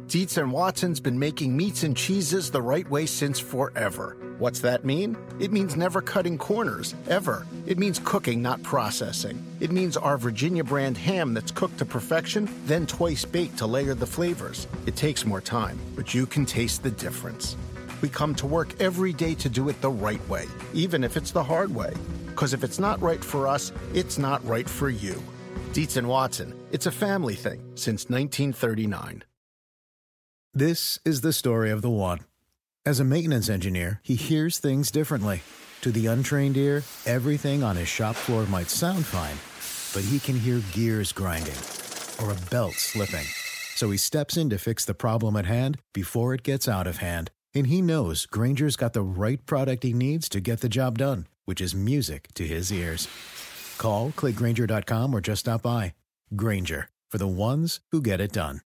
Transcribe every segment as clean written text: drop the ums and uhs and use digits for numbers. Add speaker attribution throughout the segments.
Speaker 1: Dietz and Watson's been making meats and cheeses the right way since forever. What's that mean? It means never cutting corners, ever. It means cooking, not processing. It means our Virginia brand ham that's cooked to perfection, then twice baked to layer the flavors. It takes more time, but you can taste the difference. We come to work every day to do it the right way, even if it's the hard way. Because if it's not right for us, it's not right for you. Dietz and Watson, it's a family thing since 1939.
Speaker 2: This is the story of the one. As a maintenance engineer, he hears things differently. To the untrained ear, everything on his shop floor might sound fine, but he can hear gears grinding or a belt slipping. So he steps in to fix the problem at hand before it gets out of hand. And he knows Grainger's got the right product he needs to get the job done, which is music to his ears. Call, click Grainger.com, or just stop by. Grainger, for the ones who get it done.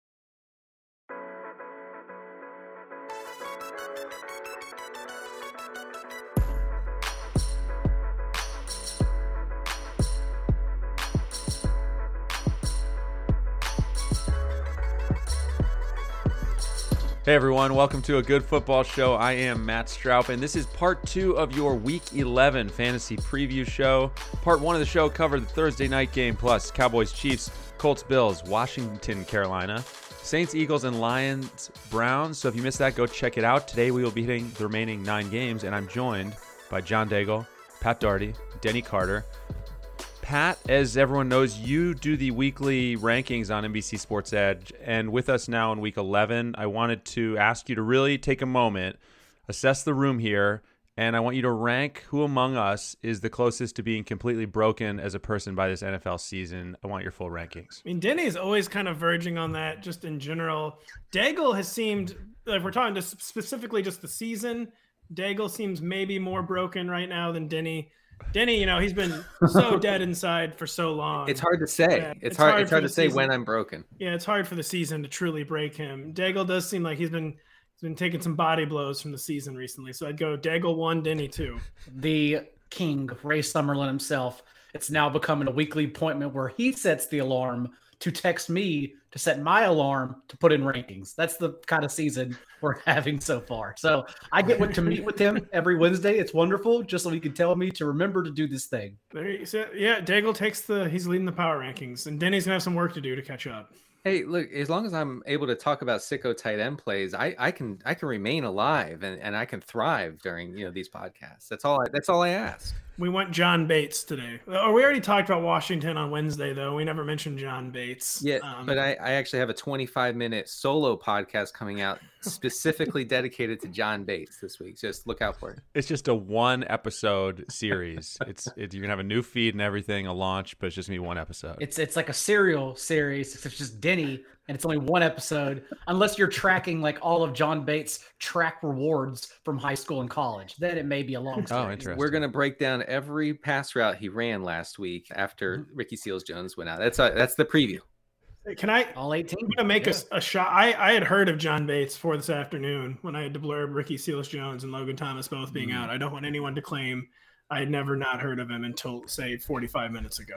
Speaker 3: Hey everyone, welcome to A Good Football Show. I am Matt Stroup, and this is part 2 of your Week 11 fantasy preview show. Part 1 of the show covered the Thursday night game, plus Cowboys, Chiefs, Colts, Bills, Washington, Carolina, Saints, Eagles, and Lions, Browns. So if you missed that, go check it out. Today we will be hitting the remaining 9 games, and I'm joined by John Daigle, Pat Daugherty, Denny Carter. Pat, as everyone knows, you do the weekly rankings on NBC Sports Edge, and with us now in Week 11, I wanted to ask you to really take a moment, assess the room here, and I want you to rank who among us is the closest to being completely broken as a person by this NFL season. I want your full rankings.
Speaker 4: I mean, Denny is always kind of verging on that just in general. Daigle has seemed, if we're talking just specifically just the season, Daigle seems maybe more broken right now than Denny. Denny, you know, he's been so dead inside for so long.
Speaker 5: It's hard to say.
Speaker 4: Yeah,
Speaker 5: it's hard to say
Speaker 4: season.
Speaker 5: when I'm broken.
Speaker 4: Yeah, it's hard for the season to truly break him. Daigle does seem like he's been taking some body blows from the season recently. So I'd go Daigle 1, Denny 2.
Speaker 6: The king, Ray Summerlin himself, it's now becoming a weekly appointment where he sets the alarm to text me to set my alarm to put in rankings. That's the kind of season we're having so far. So I get to meet with him every Wednesday. It's wonderful, just so he can tell me to remember to do this thing.
Speaker 4: Yeah, Daigle he's leading the power rankings, and Denny's gonna have some work to do to catch up.
Speaker 5: Hey, look, as long as I'm able to talk about sicko tight end plays, I can remain alive and I can thrive during these podcasts. That's all I ask.
Speaker 4: We went John Bates today. Oh, we already talked about Washington on Wednesday, though. We never mentioned John Bates.
Speaker 5: Yeah, but I actually have a 25-minute solo podcast coming out specifically dedicated to John Bates this week. Just look out for it.
Speaker 3: It's just a 1-episode series. You're gonna have a new feed and everything, a launch, but it's just gonna be 1 episode.
Speaker 6: It's like a serial series. It's just Denny, and it's only 1 episode, unless you're tracking like all of John Bates' track rewards from high school and college. Then it may be a long story.
Speaker 3: Oh, interesting.
Speaker 5: We're gonna break down every pass route he ran last week after Ricky Seals-Jones went out. That's the preview.
Speaker 4: Can I?
Speaker 6: All 18.
Speaker 4: I'm gonna make a shot. I had heard of John Bates for this afternoon when I had to blurb Ricky Seals-Jones and Logan Thomas both being out. I don't want anyone to claim I had never not heard of him until, say, 45 minutes ago.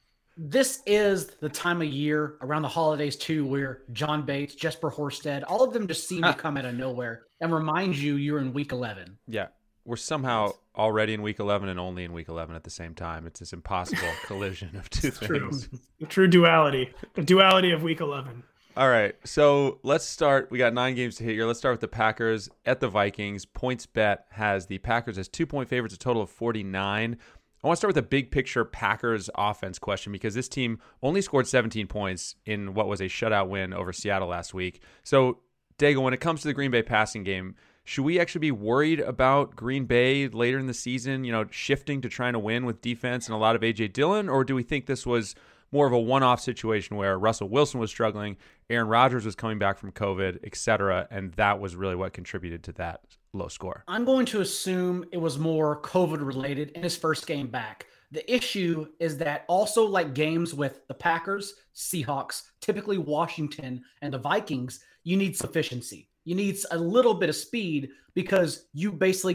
Speaker 6: This is the time of year around the holidays too, where John Bates, Jesper Horsted, all of them just seem to come out of nowhere and remind you're in Week 11.
Speaker 3: Yeah. We're somehow already in Week 11 and only in Week 11 at the same time. It's this impossible collision of two things.
Speaker 4: The true duality. The duality of Week 11.
Speaker 3: All right, so let's start. We got 9 games to hit here. Let's start with the Packers at the Vikings. PointsBet has the Packers as 2-point favorites, a total of 49. I want to start with a big picture Packers offense question because this team only scored 17 points in what was a shutout win over Seattle last week. So, Daigle, when it comes to the Green Bay passing game, should we actually be worried about Green Bay later in the season, shifting to trying to win with defense and a lot of A.J. Dillon? Or do we think this was more of a one-off situation where Russell Wilson was struggling, Aaron Rodgers was coming back from COVID, etc., and that was really what contributed to that low score?
Speaker 6: I'm going to assume it was more COVID-related in his first game back. The issue is that also like games with the Packers, Seahawks, typically Washington, and the Vikings, you need sufficiency. You need a little bit of speed because you basically get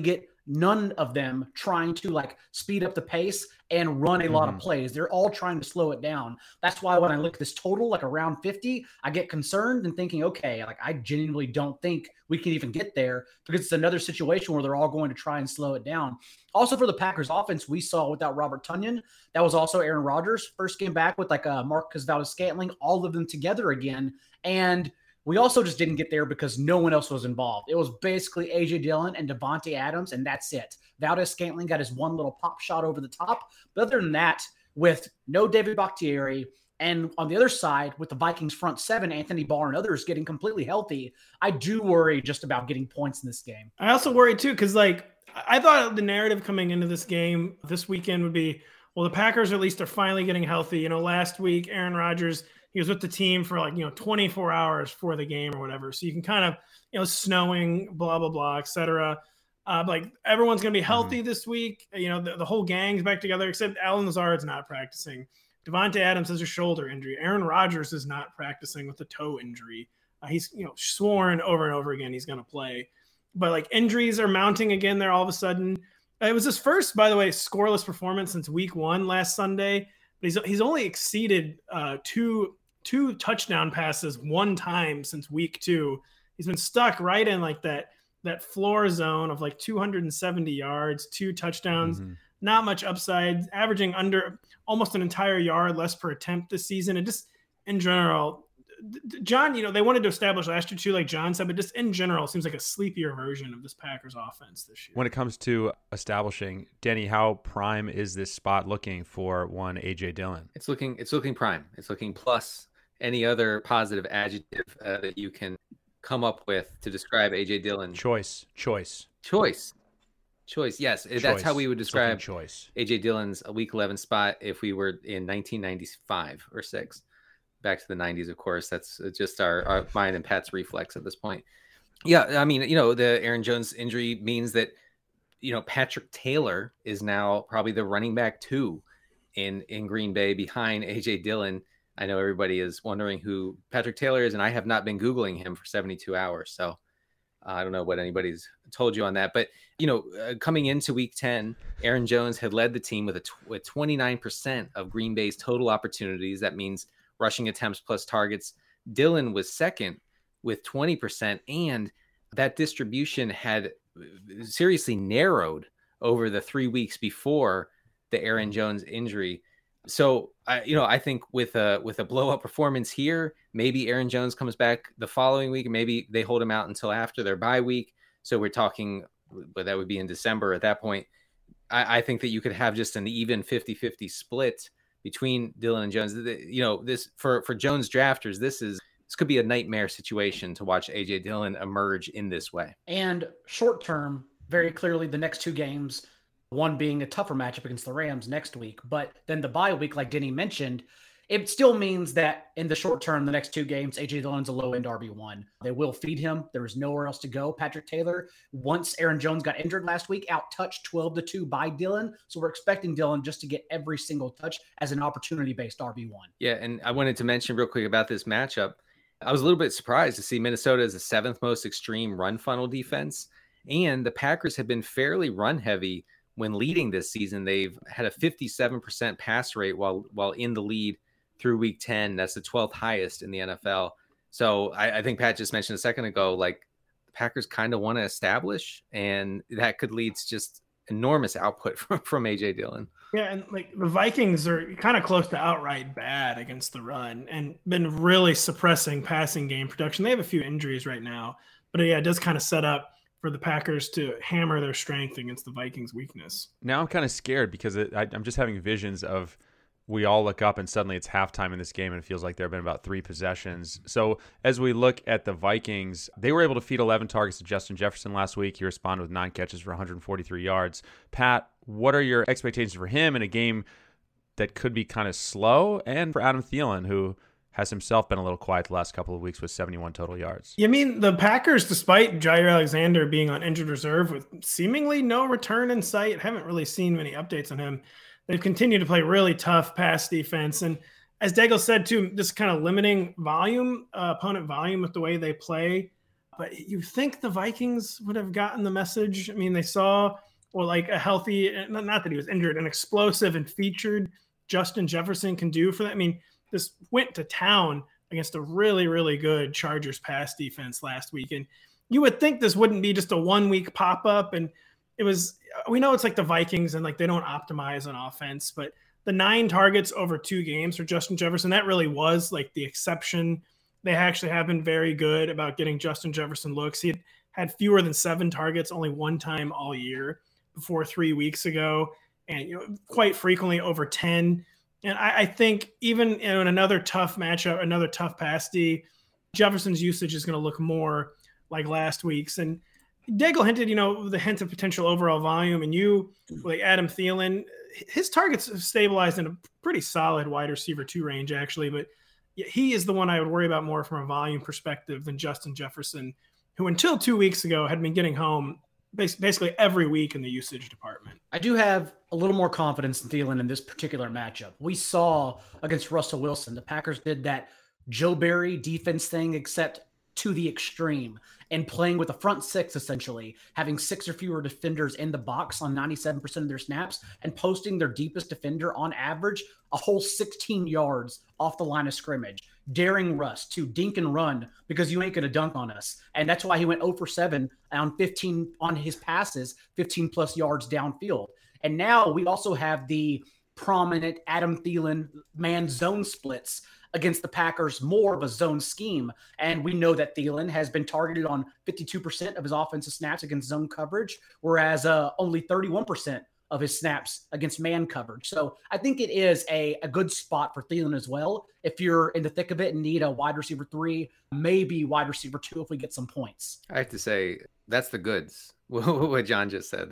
Speaker 6: none of them trying to like speed up the pace and run a lot of plays. They're all trying to slow it down. That's why when I look at this total, like around 50, I get concerned and thinking, okay, like I genuinely don't think we can even get there, because it's another situation where they're all going to try and slow it down. Also for the Packers offense, we saw without Robert Tonyan, that was also Aaron Rodgers' first game back with like Marcus Valdes-Scantling, all of them together again. And we also just didn't get there because no one else was involved. It was basically A.J. Dillon and Davante Adams, and that's it. Valdes-Scantling got his one little pop shot over the top. But other than that, with no David Bakhtiari, and on the other side, with the Vikings front seven, Anthony Barr and others getting completely healthy, I do worry just about getting points in this game.
Speaker 4: I also worry too, because like I thought the narrative coming into this game this weekend would be, well, the Packers at least are finally getting healthy. You know, last week, Aaron Rodgers, he was with the team for like, 24 hours for the game or whatever. So you can kind of, snowing, blah, blah, blah, et cetera. Like everyone's going to be healthy this week. The whole gang's back together, except Allen Lazard's not practicing. Davante Adams has a shoulder injury. Aaron Rodgers is not practicing with a toe injury. He's, sworn over and over again he's going to play. But like injuries are mounting again there all of a sudden. It was his first, by the way, scoreless performance since week 1 last Sunday. But he's only exceeded two touchdown passes one time since week 2. He's been stuck right in like that floor zone of like 270 yards, 2 touchdowns, not much upside, averaging under almost an entire yard less per attempt this season. And just in general, John, they wanted to establish last year too, like John said, but just in general, it seems like a sleepier version of this Packers offense this year.
Speaker 3: When it comes to establishing, Denny, how prime is this spot looking for one A.J. Dillon?
Speaker 5: It's looking prime. It's looking plus any other positive adjective that you can come up with to describe A.J. Dillon.
Speaker 3: Choice.
Speaker 5: Yes, that's how we would describe
Speaker 3: choice.
Speaker 5: A.J. Dillon's Week 11 spot if we were in 1995 or 6. Back to the 90s, of course. That's just our mine and Pat's reflex at this point. Yeah, I mean, the Aaron Jones injury means that, Patrick Taylor is now probably the running back 2 in Green Bay behind A.J. Dillon. I know everybody is wondering who Patrick Taylor is, and I have not been Googling him for 72 hours. So I don't know what anybody's told you on that. But, coming into Week 10, Aaron Jones had led the team with 29% of Green Bay's total opportunities. That means rushing attempts plus targets. Dillon was second with 20%, and that distribution had seriously narrowed over the 3 weeks before the Aaron Jones injury. So I think with a blow up performance here, maybe Aaron Jones comes back the following week, and maybe they hold him out until after their bye week. So we're talking, but that would be in December at that point. I think that you could have just an even 50-50 split between Dillon and Jones. This for Jones drafters, this could be a nightmare situation to watch A.J. Dillon emerge in this way.
Speaker 6: And short term, very clearly the next 2 games, one being a tougher matchup against the Rams next week, but then the bye week, like Denny mentioned, it still means that in the short term, the next 2 games, A.J. Dillon's a low-end RB1. They will feed him. There is nowhere else to go. Patrick Taylor, once Aaron Jones got injured last week, out-touched 12-2 by Dillon. So we're expecting Dillon just to get every single touch as an opportunity-based RB1.
Speaker 5: Yeah, and I wanted to mention real quick about this matchup. I was a little bit surprised to see Minnesota as the 7th most extreme run funnel defense. And the Packers have been fairly run-heavy when leading this season. They've had a 57% pass rate while in the lead through Week 10. That's the 12th highest in the NFL. So I think Pat just mentioned a second ago, like the Packers kind of want to establish, and that could lead to just enormous output from A.J. Dillon.
Speaker 4: Yeah, and like the Vikings are kind of close to outright bad against the run and been really suppressing passing game production. They have a few injuries right now, but yeah, it does kind of set up for the Packers to hammer their strength against the Vikings' weakness.
Speaker 3: Now I'm kind of scared because I'm just having visions of we all look up and suddenly it's halftime in this game and it feels like there have been about 3 possessions. So as we look at the Vikings, they were able to feed 11 targets to Justin Jefferson last week. He responded with 9 catches for 143 yards. Pat, what are your expectations for him in a game that could be kind of slow, and for Adam Thielen, who has himself been a little quiet the last couple of weeks with 71 total yards?
Speaker 4: You mean the Packers, despite Jair Alexander being on injured reserve with seemingly no return in sight, haven't really seen many updates on him. They've continued to play really tough pass defense. And as Daigle said, too, just kind of limiting volume, opponent volume with the way they play. But you think the Vikings would have gotten the message? I mean, they saw or like a healthy, not that he was injured, an explosive and featured Justin Jefferson can do for that. I mean, this went to town against a really, really good Chargers pass defense last week. And you would think this wouldn't be just a 1 week pop up. And it was, we know it's like the Vikings and like they don't optimize on offense, but the 9 targets over 2 games for Justin Jefferson, that really was like the exception. They actually have been very good about getting Justin Jefferson looks. He had fewer than 7 targets only 1 time all year before 3 weeks ago, and quite frequently over 10. And I think even in another tough matchup, another tough pass D, Jefferson's usage is going to look more like last week's. And Daigle hinted, the hint of potential overall volume, and like Adam Thielen, his targets have stabilized in a pretty solid wide receiver 2 range, actually. But he is the one I would worry about more from a volume perspective than Justin Jefferson, who until 2 weeks ago had been getting home basically every week in the usage department.
Speaker 6: I do have a little more confidence in Thielen in this particular matchup. We saw against Russell Wilson, the Packers did that Joe Barry defense thing, except to the extreme, and playing with a front 6, essentially, having 6 or fewer defenders in the box on 97% of their snaps and posting their deepest defender on average a whole 16 yards off the line of scrimmage, daring Russ to dink and run because you ain't going to dunk on us. And that's why he went 0 for 7 on 15 on his passes, 15 plus yards downfield. And now we also have the prominent Adam Thielen man zone splits against the Packers, more of a zone scheme. And we know that Thielen has been targeted on 52% of his offensive snaps against zone coverage, whereas only 31% of his snaps against man coverage. So I think it is a good spot for Thielen as well. If you're in the thick of it and need a wide receiver 3, maybe wide receiver 2 if we get some points.
Speaker 5: I have to say that's the goods. What John just said,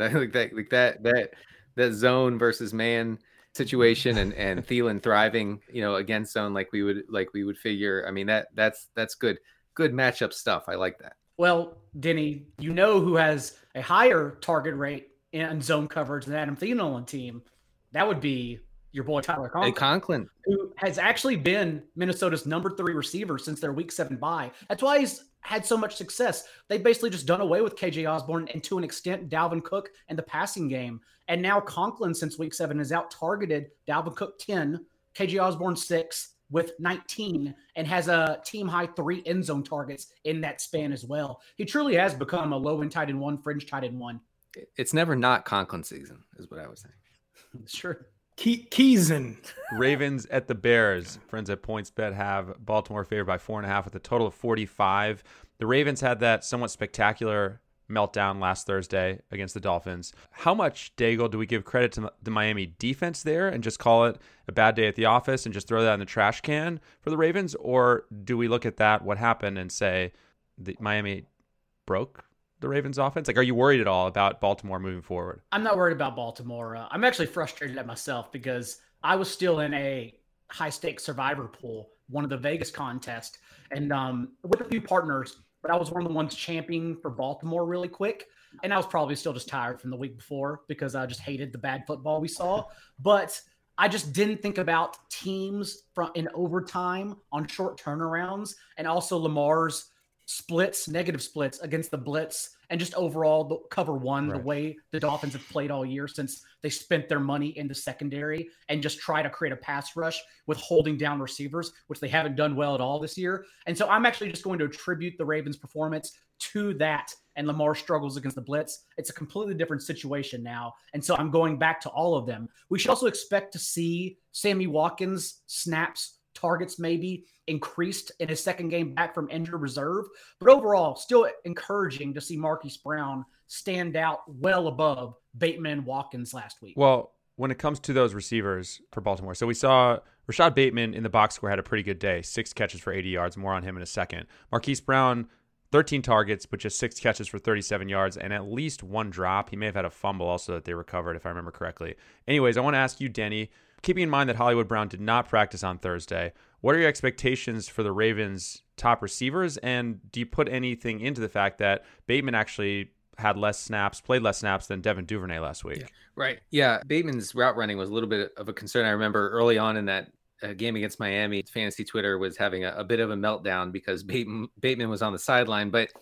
Speaker 5: that zone versus man situation and Thielen thriving, against zone like we would figure. I mean, that's good matchup stuff. I like that.
Speaker 6: Well, Denny, who has a higher target rate in zone coverage than Adam Thielen on the team? That would be your boy Tyler Conklin, who has actually been Minnesota's number 3 receiver since their week 7 bye. That's why he's had so much success. They've basically just done away with KJ Osborne and to an extent Dalvin Cook and the passing game. And now Conklin, since week 7, has out-targeted Dalvin Cook 10, KJ Osborne 6 with 19, and has a team-high 3 end zone targets in that span as well. He truly has become a low-end tight end 1, fringe tight end 1.
Speaker 5: It's never not Conklin season, is what I was saying.
Speaker 6: Sure.
Speaker 4: Keeson.
Speaker 3: Ravens at the Bears. Friends at PointsBet have Baltimore favored by 4.5 with a total of 45. The Ravens had that somewhat spectacular meltdown last Thursday against the Dolphins. How much, Daigle, do we give credit to the Miami defense there and just call it a bad day at the office and just throw that in the trash can for the Ravens? Or do we look at that, what happened, and say the Miami broke the Ravens offense? Like, are you worried at all about Baltimore moving forward?
Speaker 6: I'm not worried about Baltimore. I'm actually frustrated at myself because I was still in a high-stakes survivor pool, one of the Vegas contests, and with a few partners, but I was one of the ones championing for Baltimore really quick. And I was probably still just tired from the week before because I just hated the bad football we saw. But I just didn't think about teams in overtime on short turnarounds, and also Lamar's negative splits against the blitz, and just overall the cover 1, right. The way the Dolphins have played all year since they spent their money in the secondary and just try to create a pass rush with holding down receivers, which they haven't done well at all this year. And so I'm actually just going to attribute the Ravens' performance to that, and Lamar's struggles against the blitz. It's a completely different situation now. And so I'm going back to all of them. We should also expect to see Sammy Watkins snaps, targets maybe increased in his second game back from injured reserve. But overall, still encouraging to see Marquise Brown stand out well above Bateman and Watkins last week.
Speaker 3: Well, when it comes to those receivers for Baltimore, so we saw Rashad Bateman in the box score had a pretty good day, 6 catches for 80 yards, more on him in a second. Marquise Brown, 13 targets, but just 6 catches for 37 yards and at least 1 drop. He may have had a fumble also that they recovered, if I remember correctly. Anyways, I want to ask you, Denny, keeping in mind that Hollywood Brown did not practice on Thursday, what are your expectations for the Ravens' top receivers? And do you put anything into the fact that Bateman actually had played less snaps than Devin Duvernay last week?
Speaker 5: Yeah, right. Yeah, Bateman's route running was a little bit of a concern. I remember early on in that game against Miami, Fantasy Twitter was having a bit of a meltdown because Bateman was on the sideline, but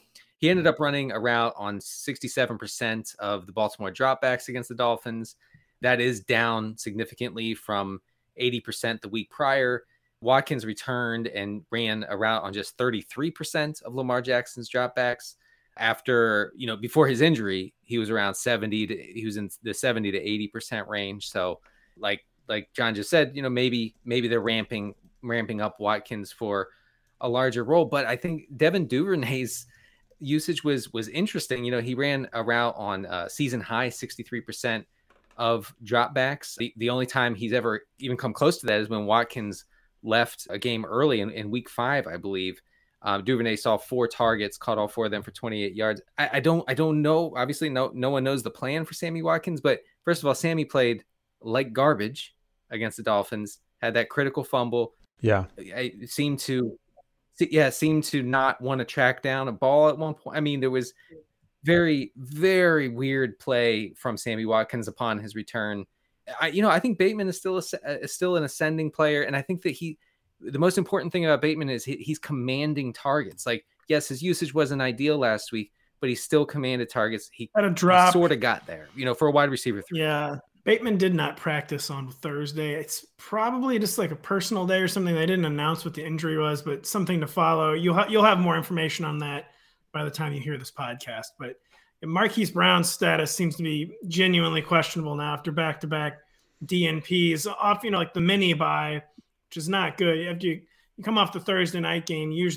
Speaker 5: He ended up running a route on 67% of the Baltimore dropbacks against the Dolphins. That is down significantly from 80% the week prior. Watkins returned and ran a route on just 33% of Lamar Jackson's dropbacks. After, before his injury, he was around he was in the 70 to 80% range. So like John just said, maybe they're ramping up Watkins for a larger role. But I think Devin Duvernay's usage was interesting. He ran a route on season high 63% of dropbacks. The only time he's ever even come close to that is when Watkins left a game early in week 5, I believe. Duvernay saw 4 targets, caught all 4 of them for 28 yards. I don't know. Obviously, no one knows the plan for Sammy Watkins. But first of all, Sammy played like garbage against the Dolphins. Had that critical fumble.
Speaker 3: Yeah,
Speaker 5: it seemed to not want to track down a ball at one point. I mean, there was very, very weird play from Sammy Watkins upon his return. I think Bateman is still an ascending player, and I think that the most important thing about Bateman is he's commanding targets. Like, yes, his usage wasn't ideal last week, but he still commanded targets. He sort of got there, for a wide receiver 3.
Speaker 4: Yeah. Bateman did not practice on Thursday. It's probably just like a personal day or something. They didn't announce what the injury was, but something to follow. You'll have more information on that by the time you hear this podcast. But Marquise Brown's status seems to be genuinely questionable now after back-to-back DNPs off, like the mini bye, which is not good. After you come off the Thursday night game, you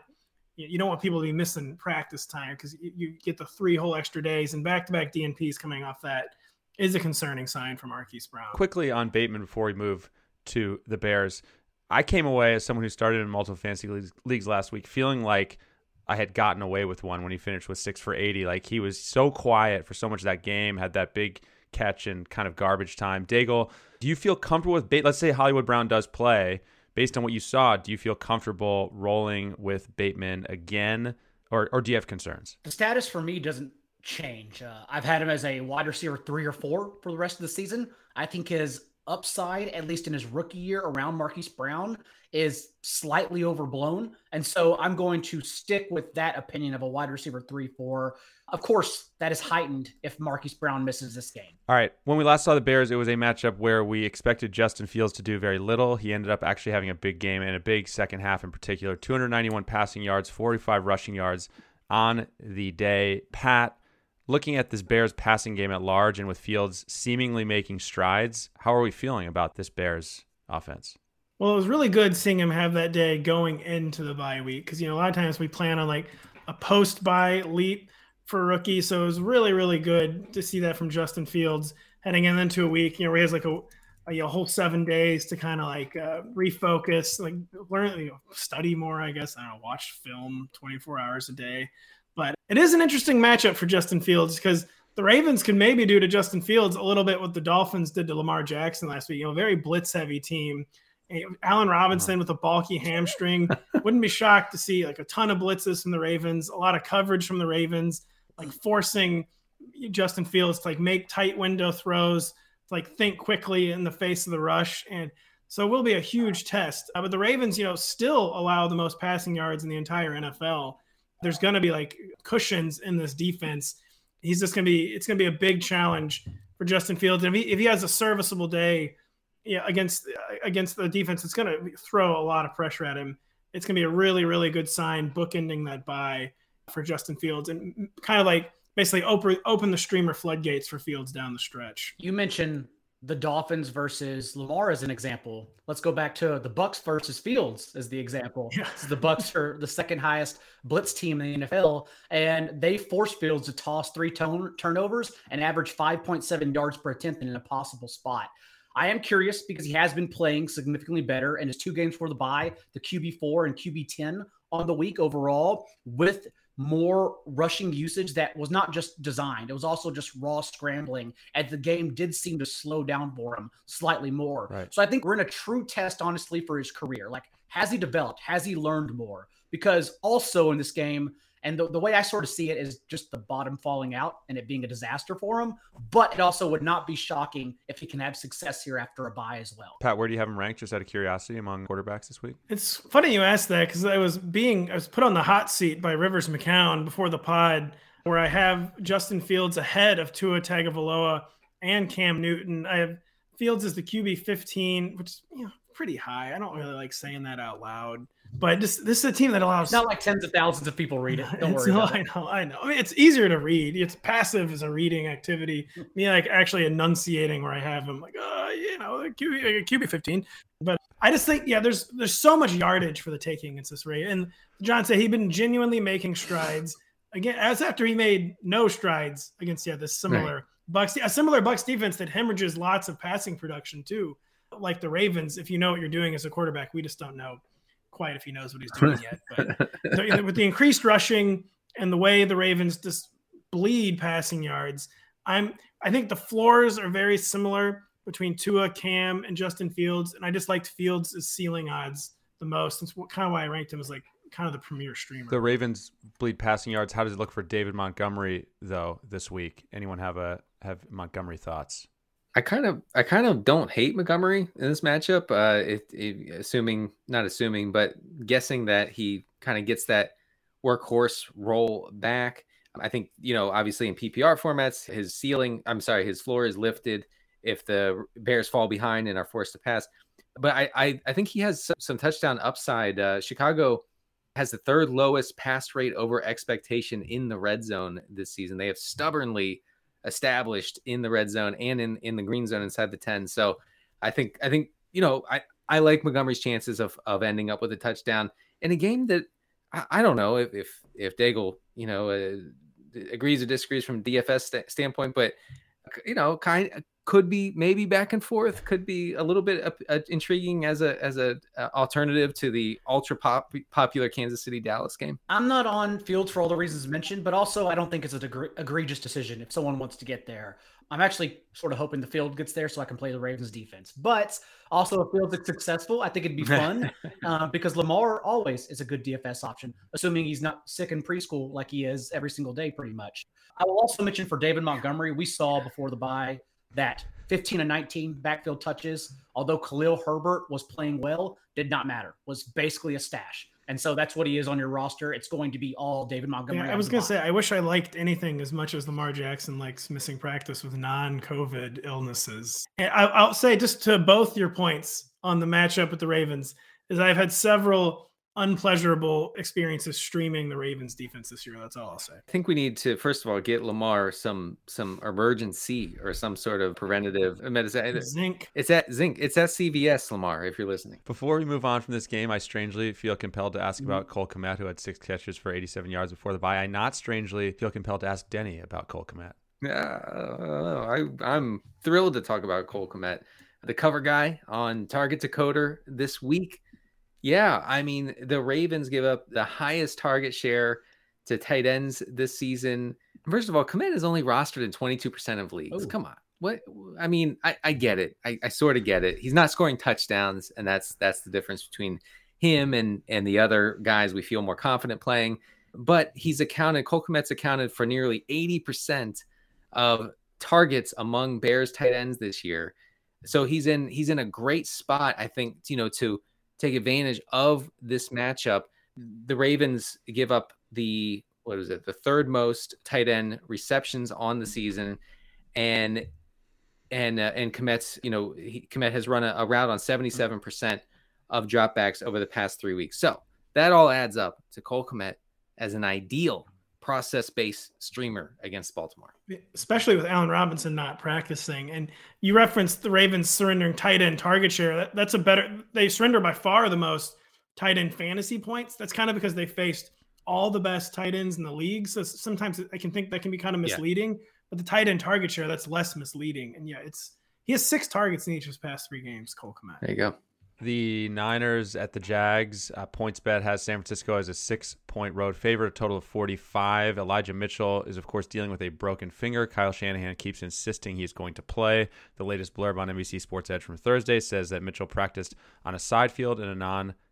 Speaker 4: don't want people to be missing practice time because you get the 3 whole extra days, and back-to-back DNPs coming off that is a concerning sign for Marquise Brown.
Speaker 3: Quickly on Bateman before we move to the Bears, I came away as someone who started in multiple fantasy leagues last week feeling like I had gotten away with one when he finished with 6 for 80. Like, he was so quiet for so much of that game, had that big catch in kind of garbage time. Daigle, do you feel comfortable with Let's say Hollywood Brown does play. Based on what you saw, do you feel comfortable rolling with Bateman again, or do you have concerns?
Speaker 6: The status for me doesn't change. I've had him as a wide receiver 3 or 4 for the rest of the season. I think his upside, at least in his rookie year around Marquise Brown, is slightly overblown. And so I'm going to stick with that opinion of a wide receiver 3-4. Of course, that is heightened if Marquise Brown misses this game.
Speaker 3: All right. When we last saw the Bears, it was a matchup where we expected Justin Fields to do very little. He ended up actually having a big game and a big second half in particular. 291 passing yards, 45 rushing yards on the day. Pat, looking at this Bears passing game at large and with Fields seemingly making strides, how are we feeling about this Bears offense?
Speaker 4: Well, it was really good seeing him have that day going into the bye week because, a lot of times we plan on like a post-bye leap for a rookie. So it was really, really good to see that from Justin Fields heading into a week, where he has like a whole 7 days to kind of like refocus, like learn, study more, I guess. I don't know, watch film 24 hours a day. But it is an interesting matchup for Justin Fields because the Ravens can maybe do to Justin Fields a little bit what the Dolphins did to Lamar Jackson last week. Very blitz-heavy team. Allen Robinson with a bulky hamstring. Wouldn't be shocked to see like a ton of blitzes from the Ravens, a lot of coverage from the Ravens, like forcing Justin Fields to like make tight window throws, to like think quickly in the face of the rush. And so it will be a huge test. But the Ravens, still allow the most passing yards in the entire NFL. There's going to be like cushions in this defense. It's going to be a big challenge for Justin Fields. And if he has a serviceable day, against the defense, it's going to throw a lot of pressure at him. It's going to be a really, really good sign bookending that bye for Justin Fields and kind of like basically open the streamer floodgates for Fields down the stretch.
Speaker 6: You mentioned the Dolphins versus Lamar as an example. Let's go back to the Bucks versus Fields as the example.
Speaker 4: Yeah.
Speaker 6: The Bucks are the second highest blitz team in the NFL, and they forced Fields to toss 3 turnovers and average 5.7 yards per attempt in an impossible spot. I am curious because he has been playing significantly better in his 2 games for the bye, the QB4 and QB10 on the week overall, with more rushing usage that was not just designed. It was also just raw scrambling, and the game did seem to slow down for him slightly more.
Speaker 3: Right.
Speaker 6: So I think we're in a true test, honestly, for his career. Like, has he developed? Has he learned more? because also in this game, and the way I sort of see it is just the bottom falling out and it being a disaster for him. But it also would not be shocking if he can have success here after a bye as well.
Speaker 3: Pat, where do you have him ranked, just out of curiosity, among quarterbacks this week?
Speaker 4: It's funny you asked that because I was put on the hot seat by Rivers McCown before the pod, where I have Justin Fields ahead of Tua Tagovailoa and Cam Newton. I have Fields as the QB 15, which is pretty high. I don't really like saying that out loud. But this is a team that allows...
Speaker 6: It's not like tens of thousands of people read it. Don't worry about it.
Speaker 4: I know. I mean, it's easier to read. It's passive as a reading activity. Me, like, actually enunciating where I have them, like, QB 15. But I just think, there's so much yardage for the taking against this rate. And John said he'd been genuinely making strides. Again, as after he made no strides against, this similar Bucs, a similar Bucs defense that hemorrhages lots of passing production, too. Like the Ravens, if you know what you're doing as a quarterback, we just don't know quite if he knows what he's doing yet. But with the increased rushing and the way the Ravens just bleed passing yards, I think the floors are very similar between Tua, Cam, and Justin Fields, and I just liked Fields' ceiling odds the most. That's kind of why I ranked him as like kind of the premier streamer.
Speaker 3: The Ravens bleed passing yards. How does it look for David Montgomery though this week? Anyone have Montgomery thoughts?
Speaker 5: I kind of don't hate Montgomery in this matchup. Guessing that he kind of gets that workhorse role back. I think, obviously in PPR formats, his floor is lifted if the Bears fall behind and are forced to pass. But I think he has some touchdown upside. Chicago has the third lowest pass rate over expectation in the red zone this season. They have stubbornly established in the red zone and in the green zone inside the 10. So I think I like Montgomery's chances of ending up with a touchdown in a game that I don't know if Daigle agrees or disagrees from DFS standpoint, but could be maybe back and forth, could be a little bit intriguing as a alternative to the ultra popular Kansas City Dallas game.
Speaker 6: I'm not on Fields for all the reasons mentioned, but also I don't think it's an egregious decision if someone wants to get there. I'm actually sort of hoping the field gets there so I can play the Ravens defense. But also if Fields is successful, I think it'd be fun because Lamar always is a good DFS option, assuming he's not sick in preschool like he is every single day pretty much. I will also mention for David Montgomery, we saw before the bye that 15 and 19 backfield touches, although Khalil Herbert was playing well, did not matter, was basically a stash. And so that's what he is on your roster. It's going to be all David Montgomery.
Speaker 4: Yeah, I was going to say, I wish I liked anything as much as Lamar Jackson likes missing practice with non-COVID illnesses. And I'll say just to both your points on the matchup with the Ravens is I've had several unpleasurable experiences streaming the Ravens defense this year. That's all I'll say.
Speaker 5: I think we need to, first of all, get Lamar some emergency or some sort of preventative medicine.
Speaker 4: Zinc.
Speaker 5: It's at CVS, Lamar, if you're listening.
Speaker 3: Before we move on from this game, I strangely feel compelled to ask about Cole Kmet, who had 6 catches for 87 yards before the bye. I not strangely feel compelled to ask Denny about Cole Kmet.
Speaker 5: I'm thrilled to talk about Cole Kmet, the cover guy on Target Decoder this week. Yeah, I mean, the Ravens give up the highest target share to tight ends this season. First of all, Kmet is only rostered in 22% of leagues. Ooh. Come on. What? I mean, I get it. I sort of get it. He's not scoring touchdowns, and that's the difference between him and the other guys we feel more confident playing. But Cole Kmet's accounted for nearly 80% of targets among Bears tight ends this year. So he's in a great spot, I think, to take advantage of this matchup. The Ravens give up the third most tight end receptions on the season, and Kmet's, Kmet has run a route on 77% of dropbacks over the past 3 weeks. So that all adds up to Cole Kmet as an ideal process-based streamer against Baltimore,
Speaker 4: especially with Allen Robinson not practicing. And you referenced the Ravens surrendering tight end target share. They surrender by far the most tight end fantasy points. That's kind of because they faced all the best tight ends in the league. So sometimes I can think that can be kind of misleading, but the tight end target share, that's less misleading. And he has 6 targets in each of his past 3 games, Cole Kmet.
Speaker 5: There you go.
Speaker 3: The Niners at the Jags. PointsBet has San Francisco as a 6-point road favorite, a total of 45. Elijah Mitchell is, of course, dealing with a broken finger. Kyle Shanahan keeps insisting he's going to play. The latest blurb on NBC Sports Edge from Thursday says that Mitchell practiced on a side field in a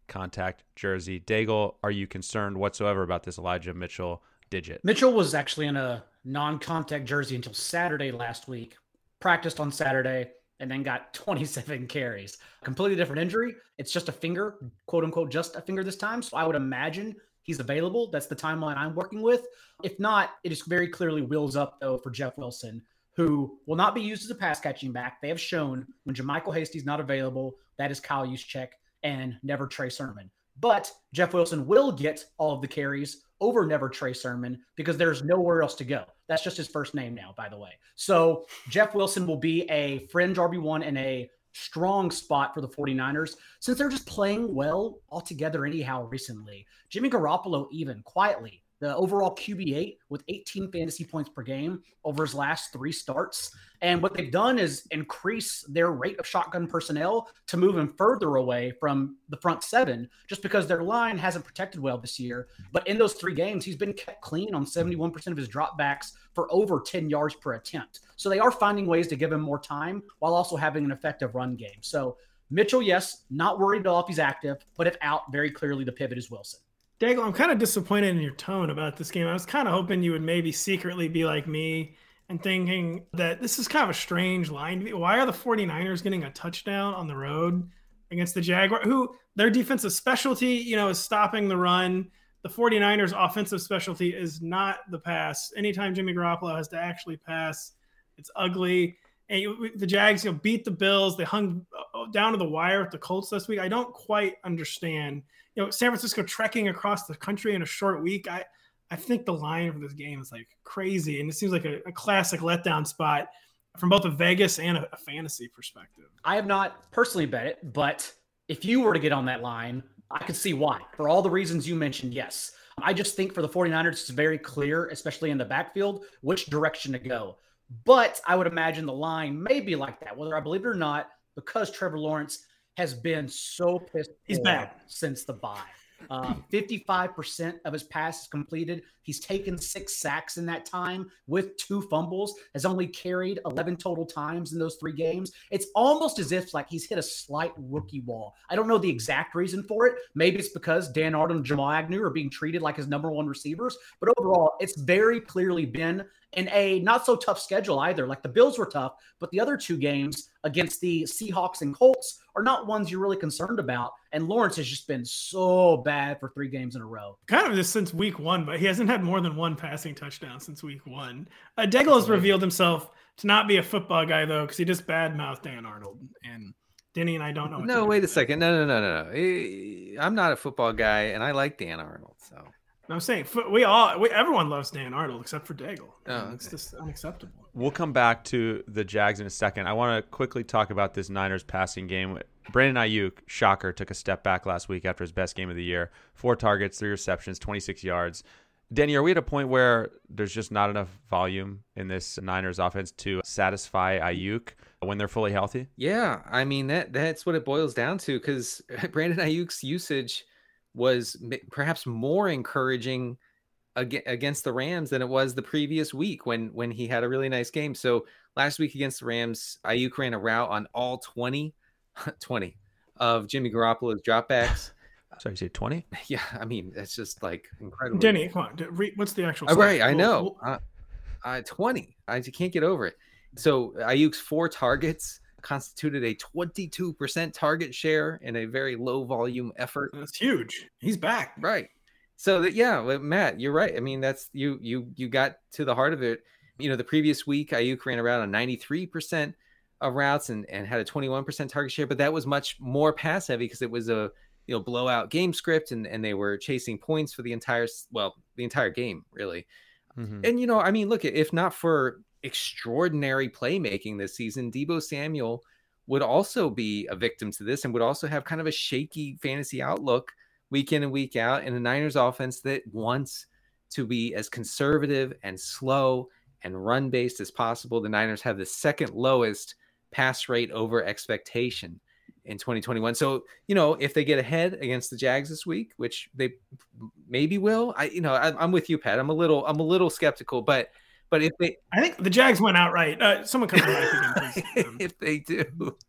Speaker 3: non-contact jersey. Daigle, are you concerned whatsoever about this Elijah Mitchell digit?
Speaker 6: Mitchell was actually in a non-contact jersey until Saturday last week, practiced on Saturday, and then got 27 carries. Completely different injury. It's just a finger, quote unquote, just a finger this time. So I would imagine he's available. That's the timeline I'm working with. If not, it is very clearly wheels up, though, for Jeff Wilson, who will not be used as a pass catching back. They have shown when JaMycal Hasty's not available, that is Kyle Juszczyk and never Trey Sermon. But Jeff Wilson will get all of the carries over never Trey Sermon because there's nowhere else to go. That's just his first name now, by the way. So Jeff Wilson will be a fringe RB1 and a strong spot for the 49ers since they're just playing well altogether anyhow recently. Jimmy Garoppolo even quietly, the overall QB8 with 18 fantasy points per game over his last 3 starts. And what they've done is increase their rate of shotgun personnel to move him further away from the front 7 just because their line hasn't protected well this year. But in those 3 games, he's been kept clean on 71% of his dropbacks for over 10 yards per attempt. So they are finding ways to give him more time while also having an effective run game. So Mitchell, yes, not worried at all if he's active, but if out, very clearly the pivot is Wilson.
Speaker 4: Daigle, I'm kind of disappointed in your tone about this game. I was kind of hoping you would maybe secretly be like me and thinking that this is kind of a strange line. Why are the 49ers getting a touchdown on the road against the Jaguars, who their defensive specialty, is stopping the run? The 49ers offensive specialty is not the pass. Anytime Jimmy Garoppolo has to actually pass, it's ugly. And the Jags, beat the Bills. They hung down to the wire with the Colts this week. I don't quite understand. San Francisco trekking across the country in a short week. I think the line for this game is like crazy, and it seems like a classic letdown spot from both a Vegas and a fantasy perspective.
Speaker 6: I have not personally bet it, but if you were to get on that line, I could see why. For all the reasons you mentioned, yes. I just think for the 49ers, it's very clear, especially in the backfield, which direction to go. But I would imagine the line may be like that, whether I believe it or not, because Trevor Lawrence has been so pissed.
Speaker 4: He's bad
Speaker 6: since the bye. 55% of his passes completed. He's taken 6 sacks in that time with 2 fumbles, has only carried 11 total times in those 3 games. It's almost as if he's hit a slight rookie wall. I don't know the exact reason for it. Maybe it's because Dan Arnold and Jamal Agnew are being treated like his number 1 receivers. But overall, it's very clearly been in a not so tough schedule either. Like the Bills were tough, but the other 2 games against the Seahawks and Colts are not ones you're really concerned about. And Lawrence has just been so bad for 3 games in a row.
Speaker 4: Kind of just since week 1, but he hasn't had more than 1 passing touchdown since week 1. Daigle has revealed himself to not be a football guy, though, because he just badmouthed Dan Arnold. And Denny and I don't know.
Speaker 5: No, wait a second. No. I'm not a football guy, and I like Dan Arnold. So
Speaker 4: I'm saying everyone loves Dan Arnold except for Daigle. Oh, okay. It's just unacceptable.
Speaker 3: We'll come back to the Jags in a second. I want to quickly talk about this Niners passing game. Brandon Ayuk, shocker, took a step back last week after his best game of the year. 4 targets, 3 receptions, 26 yards. Denny, are we at a point where there's just not enough volume in this Niners offense to satisfy Ayuk when they're fully healthy?
Speaker 5: Yeah, I mean, that's what it boils down to, because Brandon Ayuk's usage was perhaps more encouraging against the Rams than it was the previous week when he had a really nice game. So last week against the Rams, Ayuk ran a route on all 20 of Jimmy Garoppolo's dropbacks.
Speaker 3: Sorry, you say 20?
Speaker 5: Yeah, I mean, that's just incredible.
Speaker 4: Denny, come on. What's the actual
Speaker 5: right, I know. 20. I can't get over it. So Ayuk's 4 targets constituted a 22% target share in a very low volume effort.
Speaker 4: That's huge. He's back.
Speaker 5: Right. So Matt, you're right. I mean, that's you got to the heart of it. The previous week, Ayuk ran around on 93% of routes and had a 21% target share, but that was much more pass heavy because it was a blowout game script and they were chasing points for the entire game, really. Mm-hmm. And, I mean, look, if not for extraordinary playmaking this season, Deebo Samuel would also be a victim to this and would also have kind of a shaky fantasy outlook week in and week out in a Niners offense that wants to be as conservative and slow and run-based as possible. The Niners have the 2nd lowest pass rate over expectation in 2021. So, if they get ahead against the Jags this week, which they maybe will, I'm with you, Pat. I'm a little skeptical, but But if they,
Speaker 4: I think the Jags went outright. Someone come to Mike again, please.
Speaker 5: if they do,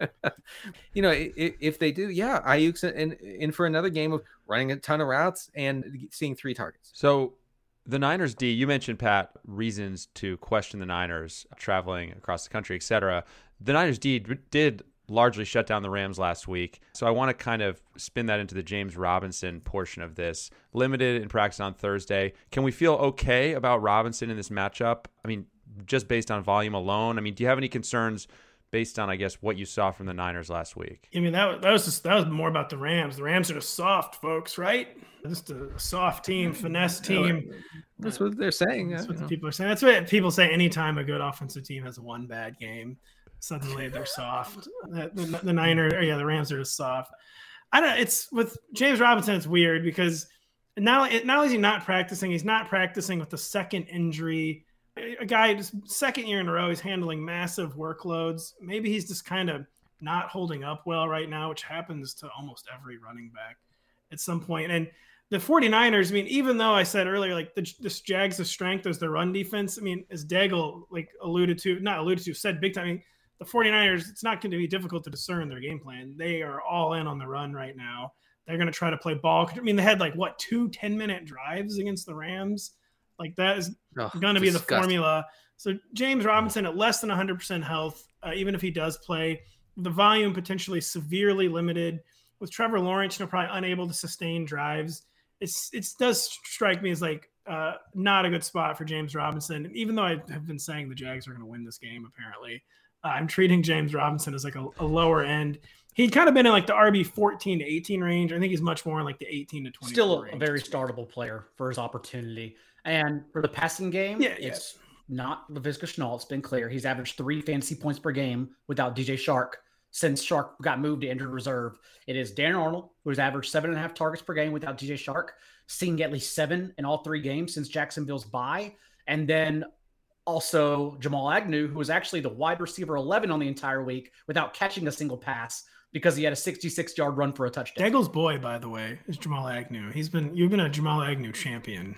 Speaker 5: if they do, yeah, Ayuk's in for another game of running a ton of routes and seeing 3 targets.
Speaker 3: So the Niners D, you mentioned, Pat, reasons to question the Niners traveling across the country, etc. The Niners D did largely shut down the Rams last week. So I want to kind of spin that into the James Robinson portion of this. Limited in practice on Thursday. Can we feel okay about Robinson in this matchup? I mean, just based on volume alone. I mean, do you have any concerns based on, I guess, what you saw from the Niners last week?
Speaker 4: I mean, that was more about the Rams. The Rams are just soft, folks, right? Just a soft team, finesse team.
Speaker 5: That's what they're saying.
Speaker 4: That's what the people are saying. That's what people say anytime a good offensive team has one bad game. Suddenly they're soft. The Niners, the Rams are just soft. I don't know. It's with James Robinson, it's weird because not only is he not practicing, he's not practicing with the second injury. A guy just second year in a row, he's handling massive workloads. Maybe he's just kind of not holding up well right now, which happens to almost every running back at some point. And the 49ers, I mean, even though I said earlier, like this Jags' strength is their run defense, I mean, as Daigle said big time, I mean, the 49ers, it's not going to be difficult to discern their game plan. They are all in on the run right now. They're going to try to play ball. I mean, they had 2 10-minute drives against the Rams. Like that is going to be the formula. So James Robinson at less than 100% health, even if he does play, the volume potentially severely limited. With Trevor Lawrence, probably unable to sustain drives. It does strike me as not a good spot for James Robinson. And even though I have been saying the Jags are going to win this game, apparently, I'm treating James Robinson as a lower end. He'd kind of been in the RB 14 to 18 range. I think he's much more in the 18 to 20.
Speaker 6: Still
Speaker 4: range.
Speaker 6: A very startable player for his opportunity. And for the passing game, it's not Laviska Shenault. It's been clear. He's averaged 3 fantasy points per game without DJ Chark since Chark got moved to injured reserve. It is Dan Arnold, who's averaged 7.5 targets per game without DJ Chark, seeing at least 7 in all 3 games since Jacksonville's bye. And then also Jamal Agnew, who was actually the wide receiver 11 on the entire week without catching a single pass because he had a 66-yard run for a touchdown.
Speaker 4: Daigle's boy, by the way, is Jamal Agnew. You've been a Jamal Agnew champion.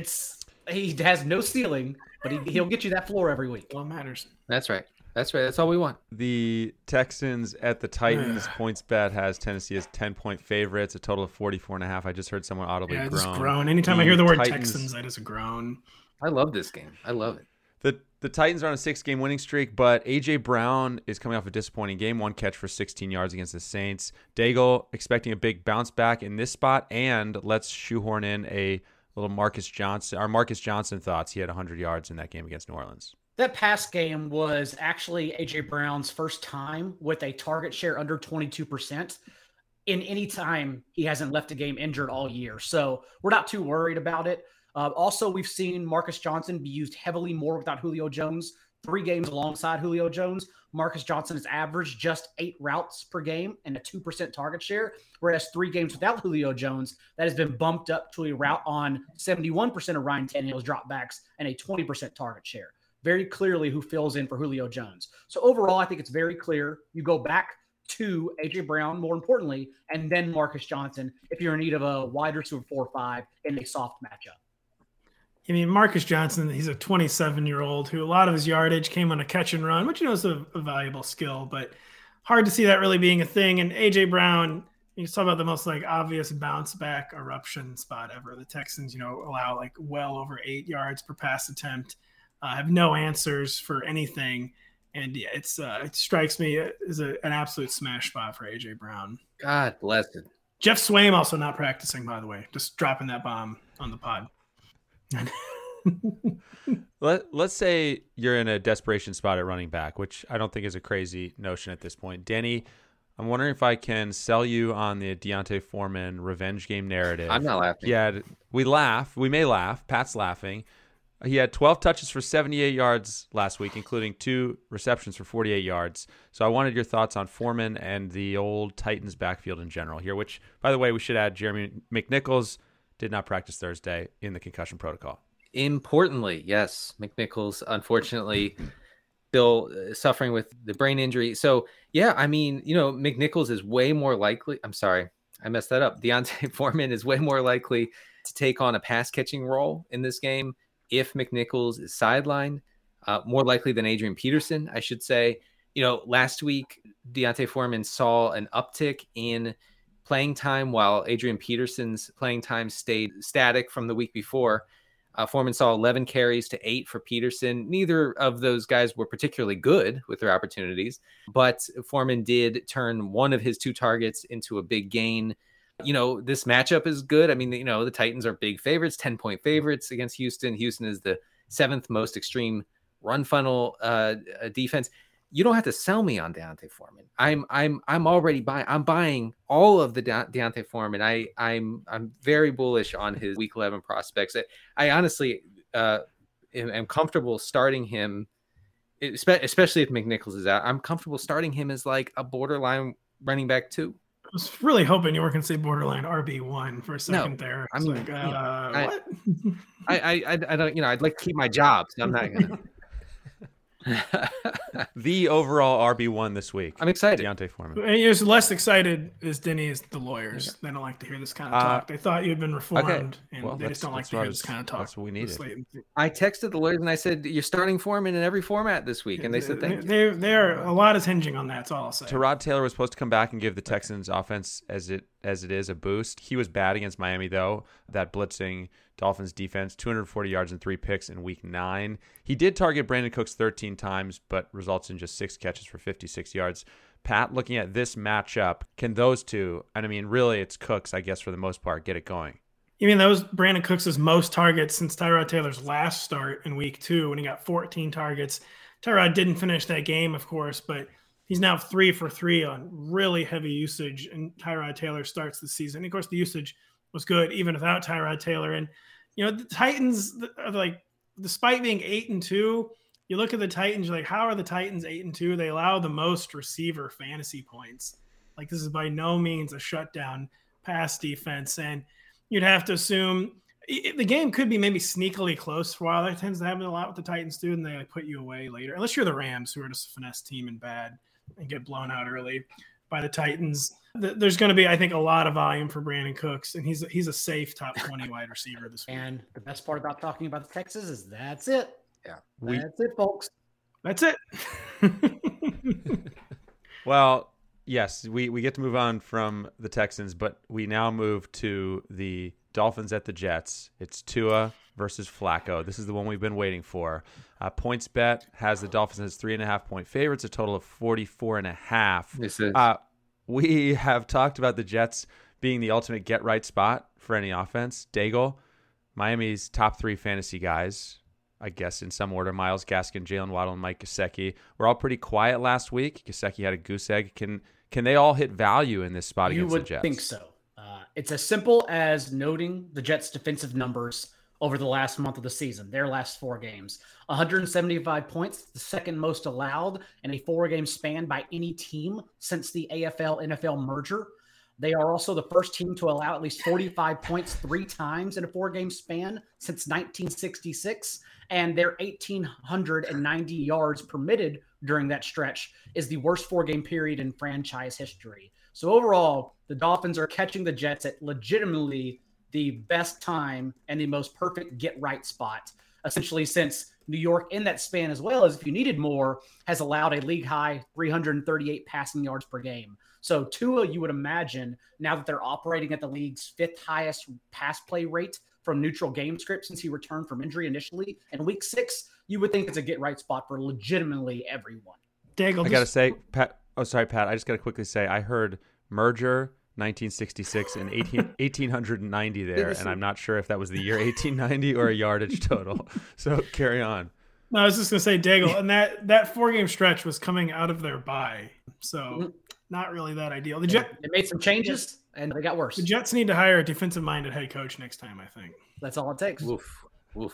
Speaker 6: He has no ceiling, but he'll get you that floor every week.
Speaker 4: Well, it matters.
Speaker 5: That's right. That's all we want.
Speaker 3: The Texans at the Titans points bet has Tennessee as 10-point favorites, a total of 44.5. I just heard someone audibly groan.
Speaker 4: Just groan. Anytime I hear the word Texans, I just groan.
Speaker 5: I love this game. I love it.
Speaker 3: The Titans are on a 6-game winning streak, but A.J. Brown is coming off a disappointing game, 1 catch for 16 yards against the Saints. Daigle expecting a big bounce back in this spot, and let's shoehorn in a little Marcus Johnson thoughts. He had 100 yards in that game against New Orleans.
Speaker 6: That pass game was actually A.J. Brown's first time with a target share under 22% in any time he hasn't left a game injured all year. So we're not too worried about it. Also, we've seen Marcus Johnson be used heavily more without Julio Jones. 3 games alongside Julio Jones, Marcus Johnson has averaged just 8 routes per game and a 2% target share, whereas 3 games without Julio Jones, that has been bumped up to a route on 71% of Ryan Tannehill's dropbacks and a 20% target share. Very clearly who fills in for Julio Jones. So overall, I think it's very clear. You go back to A.J. Brown, more importantly, and then Marcus Johnson if you're in need of a wide receiver 4 or 5 in a soft matchup.
Speaker 4: I mean, Marcus Johnson, he's a 27-year-old who a lot of his yardage came on a catch and run, which is a valuable skill, but hard to see that really being a thing. And A.J. Brown, you talk about the most obvious bounce back eruption spot ever. The Texans, allow well over 8 yards per pass attempt, have no answers for anything. And yeah, it strikes me as an absolute smash spot for A.J. Brown.
Speaker 5: God bless it.
Speaker 4: Jeff Swaim also not practicing, by the way, just dropping that bomb on the pod.
Speaker 3: Let's say you're in a desperation spot at running back, which I don't think is a crazy notion at this point. Denny, I'm wondering if I can sell you on the D'Onta Foreman revenge game narrative.
Speaker 5: I'm not laughing.
Speaker 3: Yeah, we laugh. We may laugh. Pat's laughing. He had 12 touches for 78 yards last week, including 2 receptions for 48 yards. So I wanted your thoughts on Foreman and the old Titans backfield in general here, which, by the way, we should add Jeremy McNichols did not practice Thursday in the concussion protocol.
Speaker 5: Importantly, yes, McNichols, unfortunately, still suffering with the brain injury. So, yeah, I mean, McNichols is way more likely. I'm sorry, I messed that up. D'Onta Foreman is way more likely to take on a pass catching role in this game if McNichols is sidelined more likely than Adrian Peterson, I should say. Last week, D'Onta Foreman saw an uptick in playing time while Adrian Peterson's playing time stayed static from the week before. Foreman saw 11 carries to 8 for Peterson. Neither of those guys were particularly good with their opportunities, but Foreman did turn one of his 2 targets into a big gain. This matchup is good. I mean, the Titans are big favorites, 10-point favorites against Houston. Houston is the 7th most extreme run funnel defense. You don't have to sell me on D'Onta Foreman. I'm already buying. I'm buying all of the D'Onta Foreman. I'm very bullish on his Week 11 prospects. I honestly am comfortable starting him, especially if McNichols is out. I'm comfortable starting him as like a borderline running back 2.
Speaker 4: I was really hoping you were going to say borderline RB1 for a second there.
Speaker 5: I mean,
Speaker 4: what?
Speaker 5: I don't. I'd like to keep my job, so I'm not going to.
Speaker 3: The overall RB1 this week.
Speaker 5: I'm excited.
Speaker 3: D'Onta Foreman.
Speaker 4: And he was less excited as Denny is the lawyers. They don't like to hear this kind of talk. They thought you had been reformed, and they just don't like to hear this kind of talk.
Speaker 3: That's what we needed.
Speaker 5: I texted the lawyers and I said, "You're starting Foreman in every format this week," and they said, "Thank
Speaker 4: you." They're a lot is hinging on that. That's all I'll say.
Speaker 3: Tyrod Taylor was supposed to come back and give the Texans offense as it is a boost. He was bad against Miami though. That blitzing Dolphins defense, 240 yards and 3 picks in week 9. He did target Brandon Cooks 13 times, but results in just 6 catches for 56 yards. Pat, looking at this matchup, can those two, and I mean, really it's Cooks, I guess, for the most part, get it going?
Speaker 4: You mean that was Brandon Cooks' most targets since Tyrod Taylor's last start in week 2 when he got 14 targets. Tyrod didn't finish that game, of course, but he's now 3 for 3 on really heavy usage, and Tyrod Taylor starts the season. And of course, the usage was good even without Tyrod Taylor. And the Titans, like, despite being 8-2, you look at the Titans, you're like, how are the Titans 8-2? They allow the most receiver fantasy points. Like, this is by no means a shutdown pass defense. And you'd have to assume the game could be maybe sneakily close for a while. That tends to happen a lot with the Titans too, and they put you away later. Unless you're the Rams, who are just a finesse team and bad and get blown out early by the Titans. There's going to be, I think, a lot of volume for Brandon Cooks, and he's a safe top 20 wide receiver this week.
Speaker 6: And the best part about talking about the Texans is that's it.
Speaker 5: Yeah,
Speaker 6: that's it, folks.
Speaker 4: That's it.
Speaker 3: Well, yes, we get to move on from the Texans, but we now move to the Dolphins at the Jets. It's Tua versus Flacco. This is the one we've been waiting for. PointsBet has the Dolphins as 3.5-point favorites, a total of 44.5.
Speaker 5: This is.
Speaker 3: We have talked about the Jets being the ultimate get-right spot for any offense. Daigle, Miami's top 3 fantasy guys, I guess in some order, Myles Gaskin, Jalen Waddle, and Mike Gesicki. We're all pretty quiet last week. Gesicki had a goose egg. Can they all hit value in this spot against the Jets?
Speaker 6: You would think so. It's as simple as noting the Jets' defensive numbers over the last month of the season, their last 4 games. 175 points, the second most allowed in a 4-game span by any team since the AFL-NFL merger. They are also the first team to allow at least 45 points 3 times in a 4-game span since 1966, and their 1,890 yards permitted during that stretch is the worst 4-game period in franchise history. So overall, the Dolphins are catching the Jets at legitimately the best time and the most perfect get-right spot, essentially since New York in that span, as well as if you needed more, has allowed a league-high 338 passing yards per game. So Tua, you would imagine, now that they're operating at the league's 5th highest pass play rate from neutral game script since he returned from injury initially in week 6, you would think it's a get-right spot for legitimately everyone.
Speaker 3: I got to say, Pat, I just got to quickly say, I heard merger 1966 and 1890 there, and I'm not sure if that was the year 1890 or a yardage total. So carry on.
Speaker 4: No, I was just going to say, Daigle, and that 4-game stretch was coming out of their bye, so not really that ideal.
Speaker 6: They made some changes, and they got worse.
Speaker 4: The Jets need to hire a defensive-minded head coach next time, I think.
Speaker 6: That's all it takes.
Speaker 5: Oof.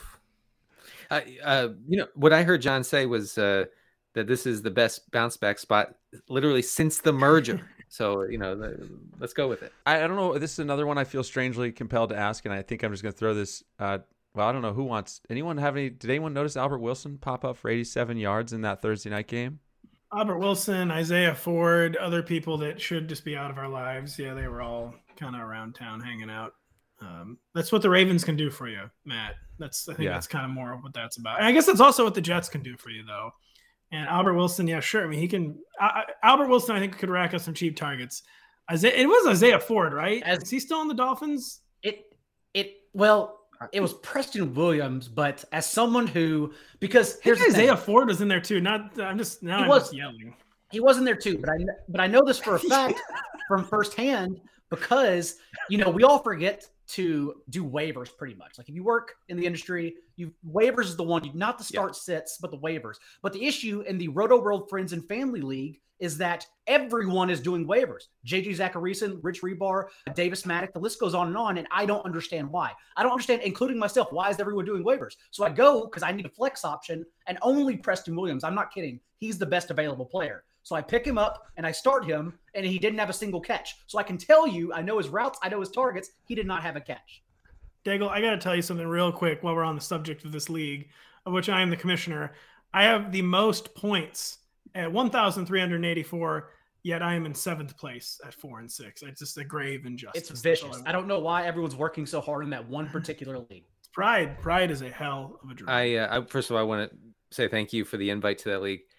Speaker 5: What I heard John say was that this is the best bounce-back spot literally since the merger. So, let's go with it.
Speaker 3: I don't know. This is another one I feel strangely compelled to ask, and I think I'm just going to throw this. I don't know who wants. Did anyone notice Albert Wilson pop up for 87 yards in that Thursday night game?
Speaker 4: Albert Wilson, Isaiah Ford, other people that should just be out of our lives. Yeah, they were all kind of around town hanging out. That's what the Ravens can do for you, Matt. I think that's kind of more of what that's about. And I guess that's also what the Jets can do for you, though. And Albert Wilson, yeah, sure. I mean, he can. Albert Wilson, I think, could rack up some cheap targets. It was Isaiah Ford, right? Is he still on the Dolphins?
Speaker 6: Well, it was Preston Williams, but as someone who, because here's
Speaker 4: Isaiah Ford was in there too. I'm just yelling.
Speaker 6: He was in there too, but I know this for a fact from firsthand because we all forget to do waivers pretty much. Like if you work in the industry, waivers is the one, not the start sits, but the waivers. But the issue in the Roto World Friends and Family League is that everyone is doing waivers. JJ Zacharyson, Rich Rebar, Davis Maddock, the list goes on, and I don't understand why. I don't understand, including myself, why is everyone doing waivers? So I go because I need a flex option, and only Preston Williams, I'm not kidding, he's the best available player. So I pick him up and I start him, and he didn't have a single catch. So I can tell you, I know his routes, I know his targets. He did not have a catch.
Speaker 4: Daigle, I got to tell you something real quick while we're on the subject of this league, of which I am the commissioner. I have the most points at 1,384, yet I am in 7th place at 4-6. It's just a grave injustice.
Speaker 6: It's vicious. I don't know why everyone's working so hard in that one particular league.
Speaker 4: It's pride. Pride is a hell of a drug.
Speaker 5: I first of all, I want to say thank you for the invite to that league.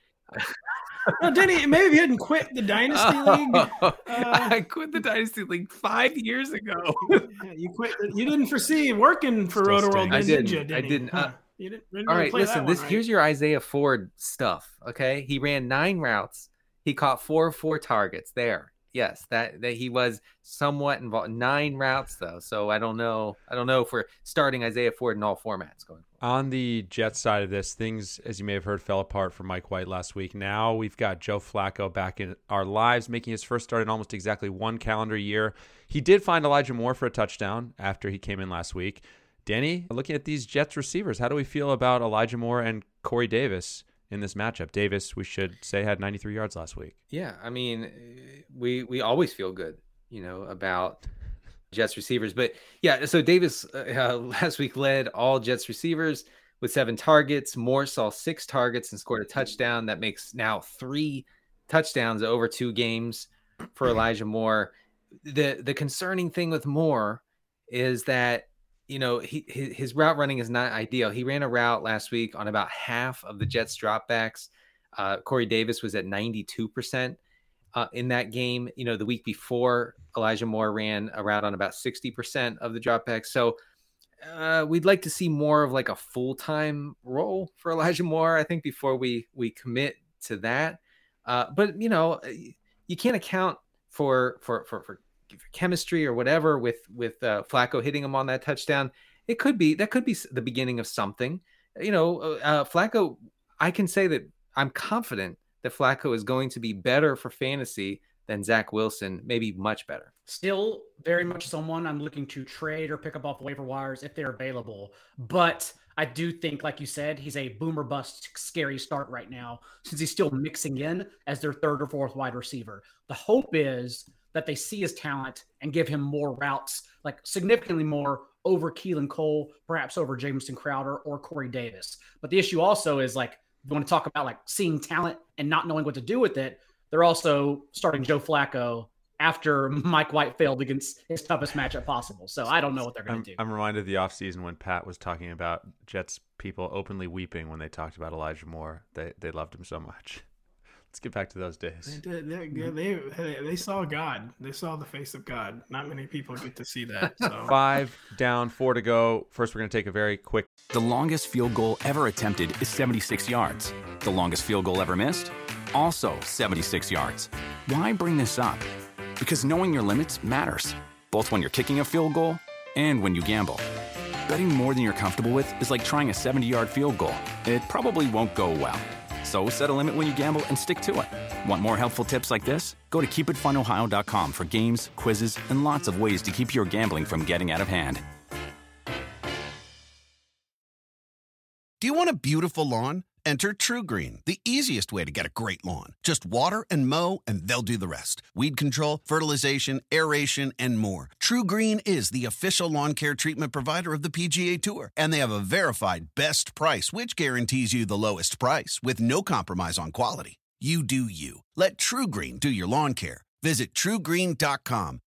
Speaker 4: No, Denny, maybe if you hadn't quit the Dynasty League.
Speaker 5: I quit the Dynasty League 5 years ago.
Speaker 4: You quit. You didn't foresee working for Roto World, did you?
Speaker 5: I didn't.
Speaker 4: You didn't
Speaker 5: all right,
Speaker 4: play
Speaker 5: listen. Here's your Isaiah Ford stuff. Okay, he ran 9 routes. He caught 4 targets. There, yes, that he was somewhat involved. 9 routes though, so I don't know if we're starting Isaiah Ford in all formats going forward.
Speaker 3: On the Jets side of this, things, as you may have heard, fell apart for Mike White last week. Now we've got Joe Flacco back in our lives, making his first start in almost exactly 1 calendar year. He did find Elijah Moore for a touchdown after he came in last week. Danny, looking at these Jets receivers, how do we feel about Elijah Moore and Corey Davis in this matchup? Davis, we should say, had 93 yards last week.
Speaker 5: Yeah, I mean, we always feel good, about Jets receivers. But yeah, so Davis last week led all Jets receivers with 7 targets. Moore saw 6 targets and scored a touchdown. That makes now 3 touchdowns over 2 games for Elijah Moore. The concerning thing with Moore is that, his route running is not ideal. He ran a route last week on about half of the Jets dropbacks. Corey Davis was at 92%. In that game, the week before, Elijah Moore ran a route on about 60% of the dropbacks. So we'd like to see more of like a full-time role for Elijah Moore, I think, before we commit to that. But you can't account for chemistry or whatever with Flacco hitting him on that touchdown. That could be the beginning of something. Flacco, I can say that I'm confident that Flacco is going to be better for fantasy than Zach Wilson, maybe much better.
Speaker 6: Still very much someone I'm looking to trade or pick up off waiver wires if they're available. But I do think, like you said, he's a boomer bust scary start right now since he's still mixing in as their 3rd or 4th wide receiver. The hope is that they see his talent and give him more routes, like significantly more over Keelan Cole, perhaps over Jamison Crowder or Corey Davis. But the issue also is, like, you want to talk about like seeing talent and not knowing what to do with it. They're also starting Joe Flacco after Mike White failed against his toughest matchup possible. So I don't know what they're going to do.
Speaker 3: I'm reminded of the offseason when Pat was talking about Jets people openly weeping when they talked about Elijah Moore. They loved him so much. Let's get back to those days.
Speaker 4: They saw God. They saw the face of God. Not many people get to see that. So.
Speaker 3: 5 down, 4 to go. First, we're going to take a very quick.
Speaker 7: The longest field goal ever attempted is 76 yards. The longest field goal ever missed? Also 76 yards. Why bring this up? Because knowing your limits matters, both when you're kicking a field goal and when you gamble. Betting more than you're comfortable with is like trying a 70-yard field goal. It probably won't go well. So set a limit when you gamble and stick to it. Want more helpful tips like this? Go to keepitfunohio.com for games, quizzes, and lots of ways to keep your gambling from getting out of hand.
Speaker 8: Do you want a beautiful lawn? Enter TruGreen, the easiest way to get a great lawn. Just water and mow, and they'll do the rest. Weed control, fertilization, aeration, and more. TruGreen is the official lawn care treatment provider of the PGA Tour, and they have a verified best price, which guarantees you the lowest price with no compromise on quality. You do you. Let TruGreen do your lawn care. Visit truegreen.com,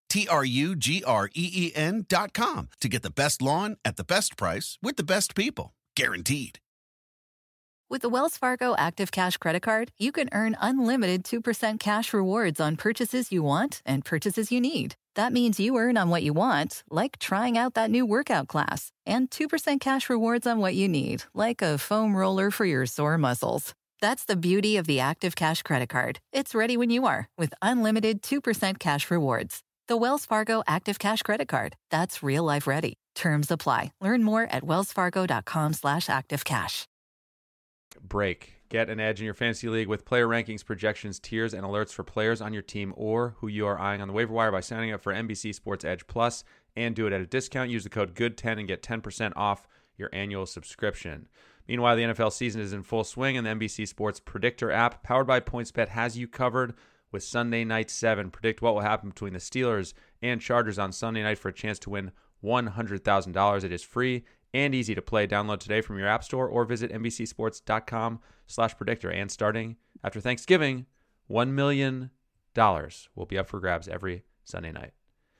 Speaker 8: TRUGREEN.com to get the best lawn at the best price with the best people. Guaranteed.
Speaker 9: With the Wells Fargo Active Cash Credit Card, you can earn unlimited 2% cash rewards on purchases you want and purchases you need. That means you earn on what you want, like trying out that new workout class, and 2% cash rewards on what you need, like a foam roller for your sore muscles. That's the beauty of the Active Cash Credit Card. It's ready when you are, with unlimited 2% cash rewards. The Wells Fargo Active Cash Credit Card. That's real life ready. Terms apply. Learn more at wellsfargo.com/activecash.
Speaker 3: Break. Get an edge in your fantasy league with player rankings, projections, tiers, and alerts for players on your team or who you are eyeing on the waiver wire by signing up for NBC Sports Edge Plus and do it at a discount. Use the code GOOD10 and get 10% off your annual subscription. Meanwhile, the NFL season is in full swing, and the NBC Sports Predictor app, powered by PointsBet, has you covered with Sunday Night 7. Predict what will happen between the Steelers and Chargers on Sunday night for a chance to win $100,000. It is free and easy to play. Download today from your app store or visit NBCSports.com/predictor. And starting after Thanksgiving, $1 million will be up for grabs every Sunday night.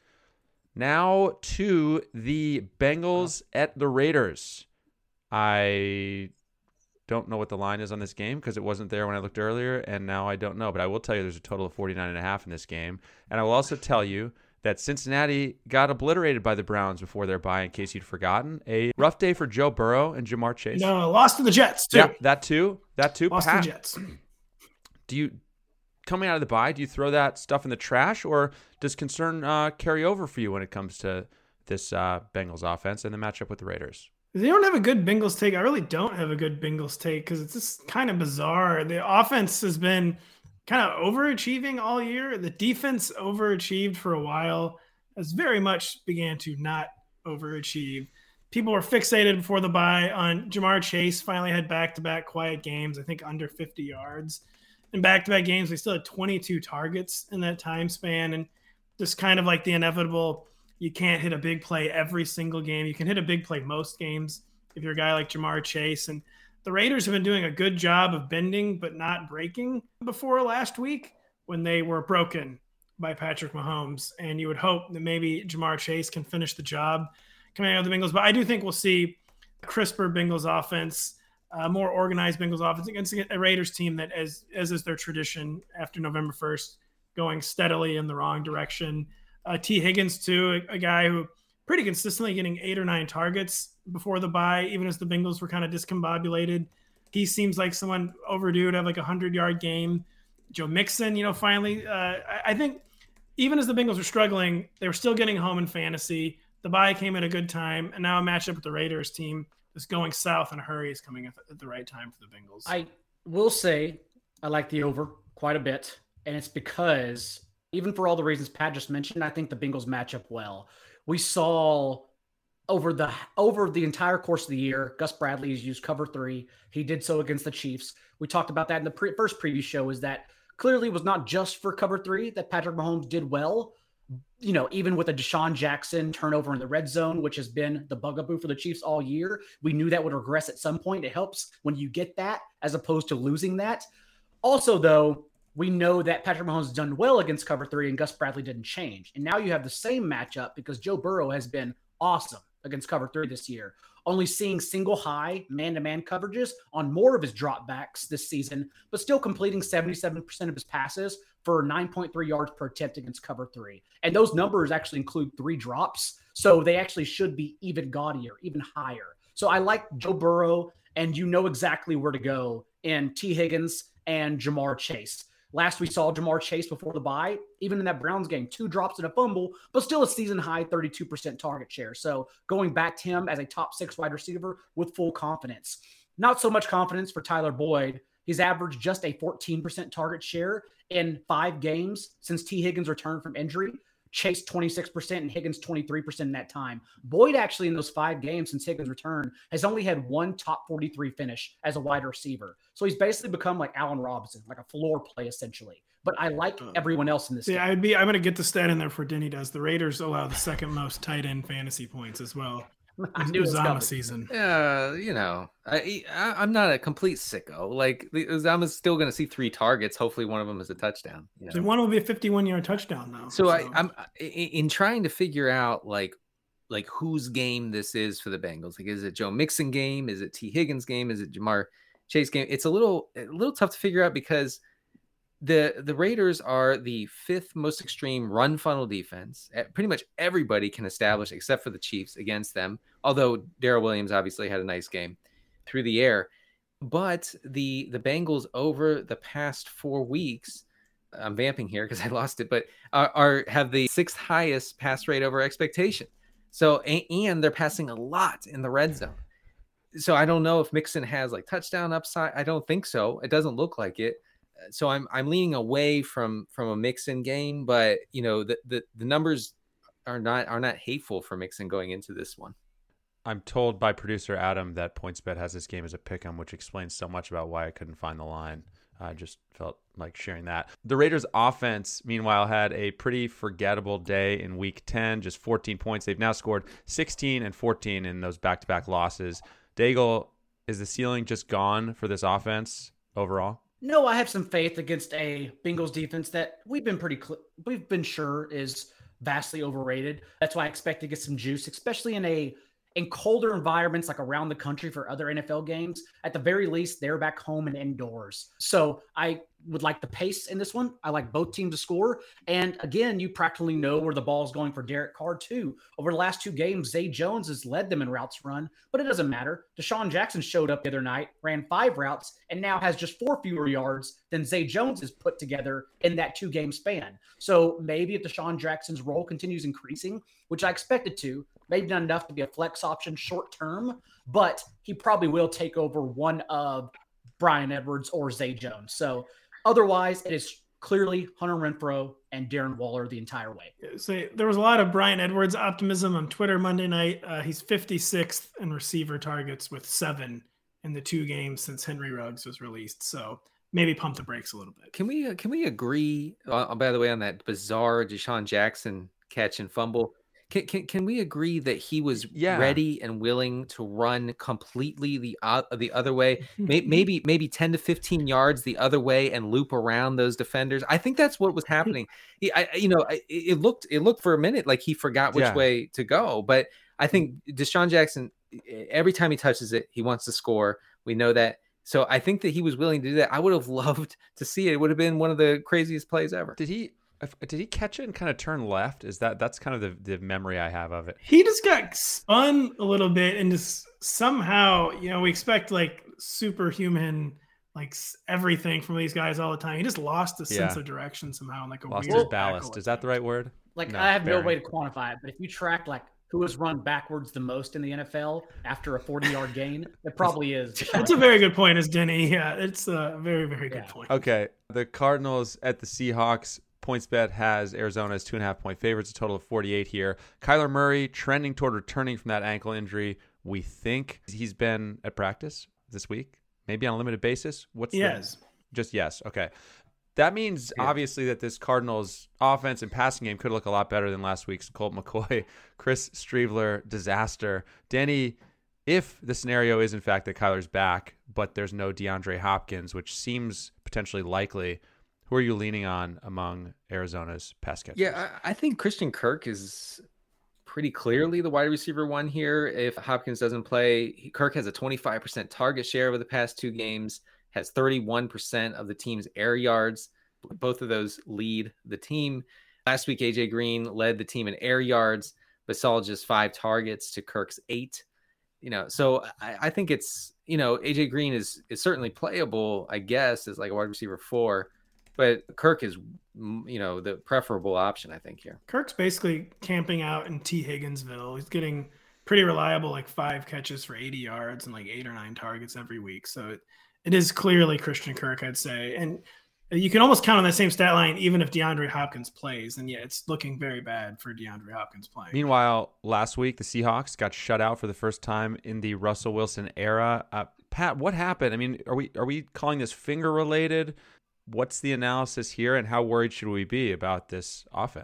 Speaker 3: Now to the Bengals at the Raiders. I don't know what the line is on this game because it wasn't there when I looked earlier, and now I don't know. But I will tell you there's a total of 49.5 in this game. And I will also tell you that Cincinnati got obliterated by the Browns before their bye, in case you'd forgotten. A rough day for Joe Burrow and Jamar Chase.
Speaker 4: No, lost to the Jets, too.
Speaker 3: Yeah, that too.
Speaker 4: Lost to the Jets.
Speaker 3: Do you, coming out of the bye, do you throw that stuff in the trash, or does concern carry over for you when it comes to this Bengals offense and the matchup with the Raiders?
Speaker 4: They don't have a good Bengals take. I really don't have a good Bengals take because it's just kind of bizarre. The offense has been kind of overachieving all year. The defense overachieved for a while, has very much began to not overachieve. People were fixated before the bye on Jamar Chase. Finally had back-to-back quiet games, I think under 50 yards. In back-to-back games, they still had 22 targets in that time span. And just kind of like the inevitable, you can't hit a big play every single game. You can hit a big play most games if you're a guy like Jamar Chase. And the Raiders have been doing a good job of bending but not breaking before last week when they were broken by Patrick Mahomes. And you would hope that maybe Jamar Chase can finish the job coming out of the Bengals. But I do think we'll see a crisper Bengals offense, more organized Bengals offense against a Raiders team that, as is their tradition after November 1st, going steadily in the wrong direction. T. Higgins, too, a guy who pretty consistently getting 8 or 9 targets before the bye, even as the Bengals were kind of discombobulated. He seems like someone overdue to have like a 100-yard game. Joe Mixon, finally, I think even as the Bengals were struggling, they were still getting home in fantasy. The bye came at a good time, and now a matchup with the Raiders team that's going south in a hurry is coming at the right time for the Bengals.
Speaker 6: I will say I like the over quite a bit, and it's because even for all the reasons Pat just mentioned, I think the Bengals match up well. We saw over the entire course of the year, Gus Bradley has used cover 3. He did so against the Chiefs. We talked about that in the first preview show, is that clearly it was not just for cover 3 that Patrick Mahomes did well. Even with a Deshaun Jackson turnover in the red zone, which has been the bugaboo for the Chiefs all year, we knew that would regress at some point. It helps when you get that as opposed to losing that. Also, though, we know that Patrick Mahomes has done well against cover 3 and Gus Bradley didn't change. And now you have the same matchup because Joe Burrow has been awesome against cover 3 this year, only seeing single high man-to-man coverages on more of his dropbacks this season, but still completing 77% of his passes for 9.3 yards per attempt against cover 3. And those numbers actually include 3 drops. So they actually should be even gaudier, even higher. So I like Joe Burrow, and you know exactly where to go in T. Higgins and Jamar Chase. Last we saw Jamar Chase before the bye, even in that Browns game, 2 drops and a fumble, but still a season-high 32% target share. So going back to him as a top 6 wide receiver with full confidence. Not so much confidence for Tyler Boyd. He's averaged just a 14% target share in 5 games since T. Higgins returned from injury. Chase 26% and Higgins 23% in that time. Boyd actually in those 5 games since Higgins' return has only had 1 top 43 finish as a wide receiver. So he's basically become like Allen Robinson, like a floor play essentially. But I like everyone else in this game.
Speaker 4: I'm going to get the stat in there for Denny does. The Raiders allow the second most tight end fantasy points as well.
Speaker 6: I knew it was
Speaker 4: Uzama
Speaker 6: coming.
Speaker 4: season.
Speaker 5: I'm not a complete sicko. Like Uzama's still going to see 3 targets. Hopefully, one of them is a touchdown.
Speaker 4: So one will be a 51-yard touchdown now.
Speaker 5: So I'm in trying to figure out like whose game this is for the Bengals. Like, is it Joe Mixon game? Is it T Higgins game? Is it Jamar Chase game? It's a little tough to figure out because the Raiders are the 5th most extreme run funnel defense. Pretty much everybody can establish, except for the Chiefs, against them. Although Darrell Williams obviously had a nice game through the air. But the Bengals over the past 4 weeks, I'm vamping here because I lost it, but have the 6th highest pass rate over expectation. So, and they're passing a lot in the red zone. So I don't know if Mixon has like touchdown upside. I don't think so. It doesn't look like it. So I'm leaning away from a Mixon game, but the numbers are not hateful for Mixon going into this one.
Speaker 3: I'm told by producer Adam that PointsBet has this game as a pick'em, which explains so much about why I couldn't find the line. I just felt like sharing that. The Raiders offense, meanwhile, had a pretty forgettable day in week 10, just 14 points. They've now scored 16 and 14 in those back-to-back losses. Daigle, is the ceiling just gone for this offense overall?
Speaker 6: No, I have some faith against a Bengals defense that we've been sure is vastly overrated. That's why I expect to get some juice, especially in colder environments like around the country for other NFL games. At the very least, they're back home and indoors. So I would like the pace in this one. I like both teams to score. And again, you practically know where the ball is going for Derek Carr too. Over the last 2 games, Zay Jones has led them in routes run, but it doesn't matter. Deshaun Jackson showed up the other night, ran 5 routes, and now has just 4 fewer yards than Zay Jones has put together in that 2-game span. So maybe if Deshaun Jackson's role continues increasing, which I expect it to, maybe not enough to be a flex option short term, but he probably will take over one of Bryan Edwards or Zay Jones. So otherwise, it is clearly Hunter Renfrow and Darren Waller the entire way.
Speaker 4: So there was a lot of Bryan Edwards optimism on Twitter Monday night. He's 56th in receiver targets with 7 in the 2 games since Henry Ruggs was released. So maybe pump the brakes a little bit.
Speaker 5: Can we agree, by the way, on that bizarre Deshaun Jackson catch and fumble? Can we agree that he was ready and willing to run completely the other way, maybe 10 to 15 yards the other way and loop around those defenders? I think that's what was happening. It looked for a minute like he forgot which way to go, but I think Deshaun Jackson, every time he touches it, he wants to score. We know that. So I think that he was willing to do that. I would have loved to see it. It would have been one of the craziest plays ever.
Speaker 3: Did he catch it and kind of turn left? That's kind of the memory I have of it.
Speaker 4: He just got spun a little bit and just somehow, we expect like superhuman, like everything from these guys all the time. He just lost a sense of direction somehow. Like
Speaker 3: lost his ballast. Is that the right word?
Speaker 6: Like I have no way to quantify it, but if you track like who has run backwards the most in the NFL after a 40-yard gain, it probably is.
Speaker 4: That's a very good point, as Denny. Yeah, it's a very, very good point.
Speaker 3: Okay, the Cardinals at the Seahawks. PointsBet has Arizona as 2.5-point favorites, a total of 48 here. Kyler Murray trending toward returning from that ankle injury. We think he's been at practice this week, maybe on a limited basis. Just yes. Okay. That means obviously that this Cardinals offense and passing game could look a lot better than last week's Colt McCoy, Chris Streveler disaster. Danny, if the scenario is in fact that Kyler's back, but there's no DeAndre Hopkins, which seems potentially likely, who are you leaning on among Arizona's pass catchers?
Speaker 5: Yeah, I think Christian Kirk is pretty clearly the wide receiver 1 here. If Hopkins doesn't play, Kirk has a 25% target share over the past 2 games, has 31% of the team's air yards. Both of those lead the team. Last week, AJ Green led the team in air yards, but saw just 5 targets to Kirk's 8. So I think it's, AJ Green is certainly playable, I guess, as like a wide receiver 4. But Kirk is, the preferable option, I think, here.
Speaker 4: Kirk's basically camping out in T. Higginsville. He's getting pretty reliable, like 5 catches for 80 yards and like 8 or 9 targets every week. So it is clearly Christian Kirk, I'd say. And you can almost count on that same stat line, even if DeAndre Hopkins plays. And it's looking very bad for DeAndre Hopkins playing.
Speaker 3: Meanwhile, last week, the Seahawks got shut out for the first time in the Russell Wilson era. Pat, what happened? I mean, are we calling this finger related? What's the analysis here, and how worried should we be about this offense?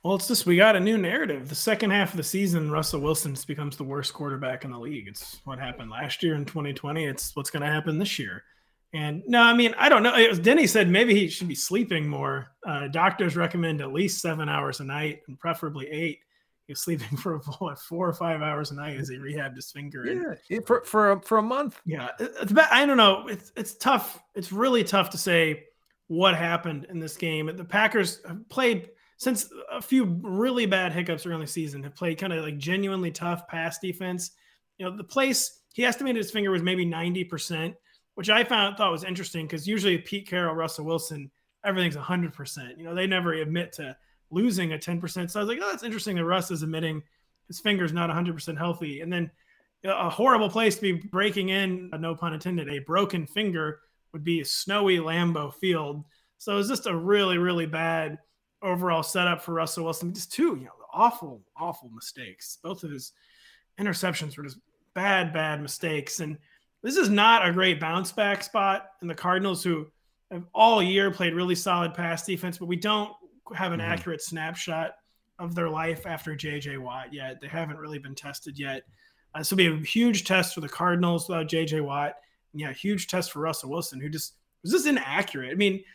Speaker 4: Well, it's just we got a new narrative. The second half of the season, Russell Wilson becomes the worst quarterback in the league. It's what happened last year in 2020. It's what's going to happen this year. And no, I mean, I don't know. Denny said maybe he should be sleeping more. Doctors recommend at least 7 hours a night and preferably 8. He was sleeping for 4 or 5 hours a night as he rehabbed his finger.
Speaker 3: Yeah, for a month.
Speaker 4: Yeah, I don't know. It's tough. It's really tough to say what happened in this game. The Packers have played since a few really bad hiccups early in the season. Have played kind of like genuinely tough pass defense. You know, the place he estimated his finger was maybe 90%, which I thought was interesting because usually Pete Carroll, Russell Wilson, everything's 100%. You know, they never admit to losing a 10%. So I was like, oh, that's interesting that Russ is admitting his finger's not 100% healthy. And then a horrible place to be breaking in, no pun intended, a broken finger would be a snowy Lambeau Field. So it was just a really, really bad overall setup for Russell Wilson. Just two, awful, awful mistakes. Both of his interceptions were just bad mistakes. And this is not a great bounce back spot in the Cardinals, who have all year played really solid pass defense, but we don't have an accurate snapshot of their life after J.J. Watt yet. They haven't really been tested yet. This will be a huge test for the Cardinals without J.J. Watt. And yeah, huge test for Russell Wilson, who just was just inaccurate. I mean,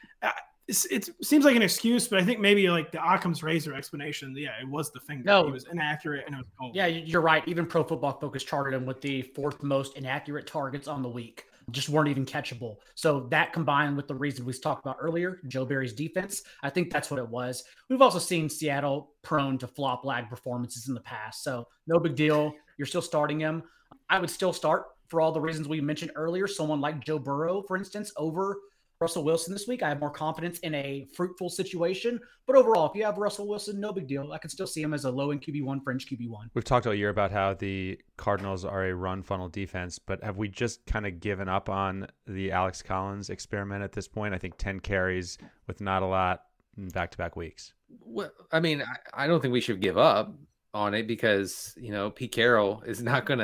Speaker 4: it seems like an excuse, but I think maybe like the Occam's razor explanation. Yeah, it was the finger.
Speaker 6: No,
Speaker 4: he was inaccurate and it was cold.
Speaker 6: Yeah, you're right. Even Pro Football Focus charted him with the 4th most inaccurate targets on the week. Just weren't even catchable. So that combined with the reason we talked about earlier, Joe Barry's defense, I think that's what it was. We've also seen Seattle prone to flop lag performances in the past. So no big deal. You're still starting him. I would still start for all the reasons we mentioned earlier. Someone like Joe Burrow, for instance, over Russell Wilson this week. I have more confidence in a fruitful situation. But overall, if you have Russell Wilson, no big deal. I can still see him as a low-end QB1, fringe QB1.
Speaker 3: We've talked all year about how the Cardinals are a run funnel defense, but have we just kind of given up on the Alex Collins experiment at this point? I think 10 carries with not a lot in back-to-back weeks.
Speaker 5: Well, I mean, I don't think we should give up on it because, Pete Carroll is not going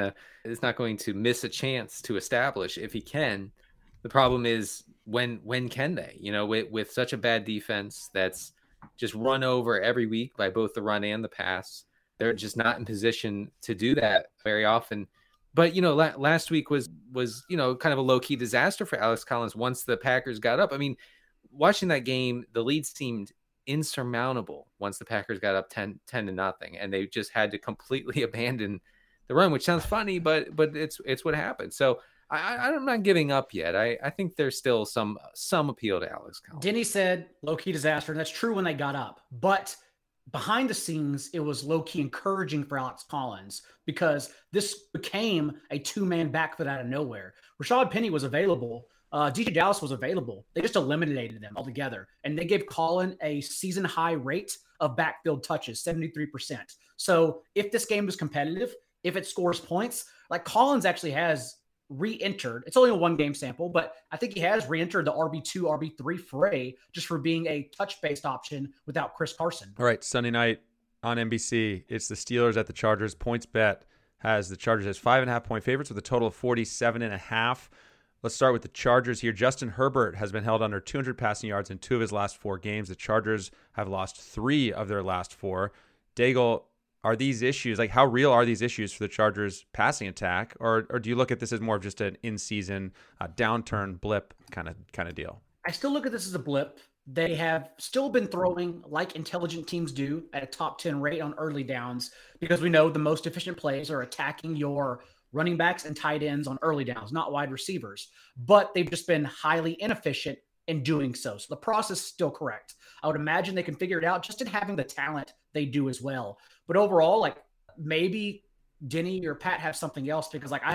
Speaker 5: to miss a chance to establish if he can. The problem is when can they, with such a bad defense that's just run over every week by both the run and the pass. They're just not in position to do that very often. But, last week was kind of a low key disaster for Alex Collins once the Packers got up. I mean, watching that game, the lead seemed insurmountable once the Packers got up 10-0, and they just had to completely abandon the run, which sounds funny, but it's what happened. So I'm not giving up yet. I think there's still some appeal to Alex Collins.
Speaker 6: Denny said low-key disaster, and that's true when they got up. But behind the scenes, it was low-key encouraging for Alex Collins because this became a two-man backfield out of nowhere. Rashad Penny was available. DJ Dallas was available. They just eliminated them altogether. And they gave Collins a season-high rate of backfield touches, 73%. So if this game is competitive, if it scores points, like Collins actually has re-entered. It's only a one-game sample, but I think he has re-entered the RB2, RB3 fray just for being a touch-based option without Chris Carson.
Speaker 3: All right, Sunday night on NBC, it's the Steelers at the Chargers. PointsBet has the Chargers as 5.5-point favorites with a total of 47.5. Let's start with the Chargers here. Justin Herbert has been held under 200 passing yards in 2 of his last 4 games. The Chargers have lost 3 of their last 4. Daigle, are these issues, like how real are these issues for the Chargers passing attack? Or do you look at this as more of just an in-season downturn blip kind of deal?
Speaker 6: I still look at this as a blip. They have still been throwing like intelligent teams do at a top 10 rate on early downs because we know the most efficient plays are attacking your running backs and tight ends on early downs, not wide receivers. But they've just been highly inefficient in doing so. So the process is still correct. I would imagine they can figure it out just in having the talent they do as well. But overall, like maybe Denny or Pat have something else because like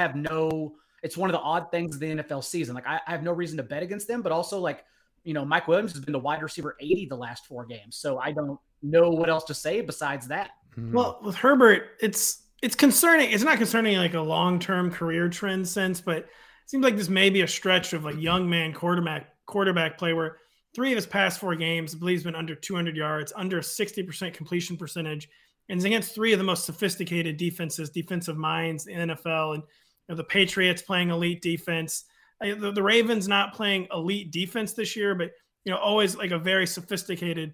Speaker 6: it's one of the odd things of the NFL season. Like I have no reason to bet against them, but also like, Mike Williams has been the wide receiver 80 the last 4 games. So I don't know what else to say besides that.
Speaker 4: Well, with Herbert, it's concerning. It's not concerning like a long-term career trend sense, but it seems like this may be a stretch of like young man quarterback play where 3 of his past 4 games, I believe, has been under 200 yards, under 60% completion percentage, and it's against 3 of the most sophisticated defensive minds in the NFL. And the Patriots playing elite defense, the Ravens not playing elite defense this year, but always like a very sophisticated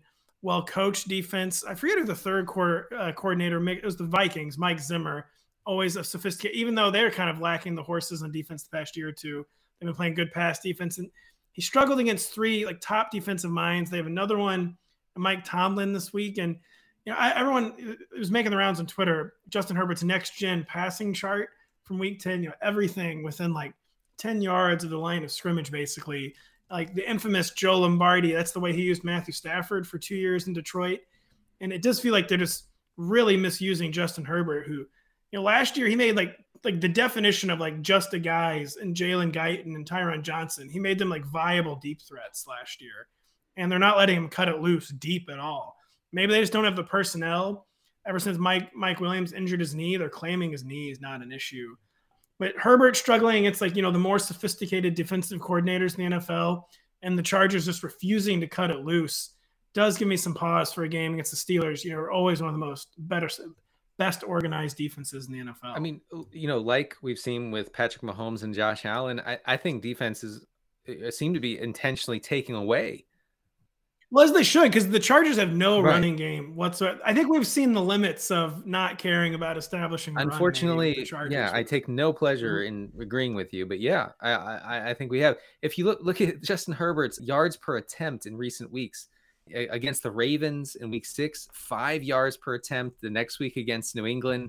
Speaker 4: well-coached defense. I forget who the third coordinator, it was the Vikings, Mike Zimmer, always a sophisticated, even though they're kind of lacking the horses on defense the past year or two. They've been playing good pass defense. And he struggled against 3 like top defensive minds. They have another one, Mike Tomlin, this week. And everyone was making the rounds on Twitter, Justin Herbert's next-gen passing chart from week 10, everything within like 10 yards of the line of scrimmage, basically. Like the infamous Joe Lombardi, that's the way he used Matthew Stafford for 2 years in Detroit. And it does feel like they're just really misusing Justin Herbert, who, last year he made like the definition of like just the guys and Jalen Guyton and Tyron Johnson. He made them like viable deep threats last year. And they're not letting him cut it loose deep at all. Maybe they just don't have the personnel. Ever since Mike Williams injured his knee, they're claiming his knee is not an issue. But Herbert struggling, it's like, the more sophisticated defensive coordinators in the NFL, and the Chargers just refusing to cut it loose does give me some pause for a game against the Steelers. Are always one of the best organized defenses in the NFL.
Speaker 5: I mean, like we've seen with Patrick Mahomes and Josh Allen, I think defenses seem to be intentionally taking away.
Speaker 4: Well, as they should, because the Chargers have no running game whatsoever. I think we've seen the limits of not caring about establishing.
Speaker 5: Unfortunately, I take no pleasure in agreeing with you, but I think we have. If you look at Justin Herbert's yards per attempt in recent weeks against the Ravens in week 6, 5 yards per attempt. The next week against New England,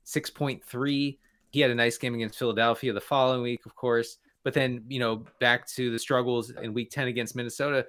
Speaker 5: 6.3. He had a nice game against Philadelphia the following week, of course. But then, back to the struggles in week 10 against Minnesota,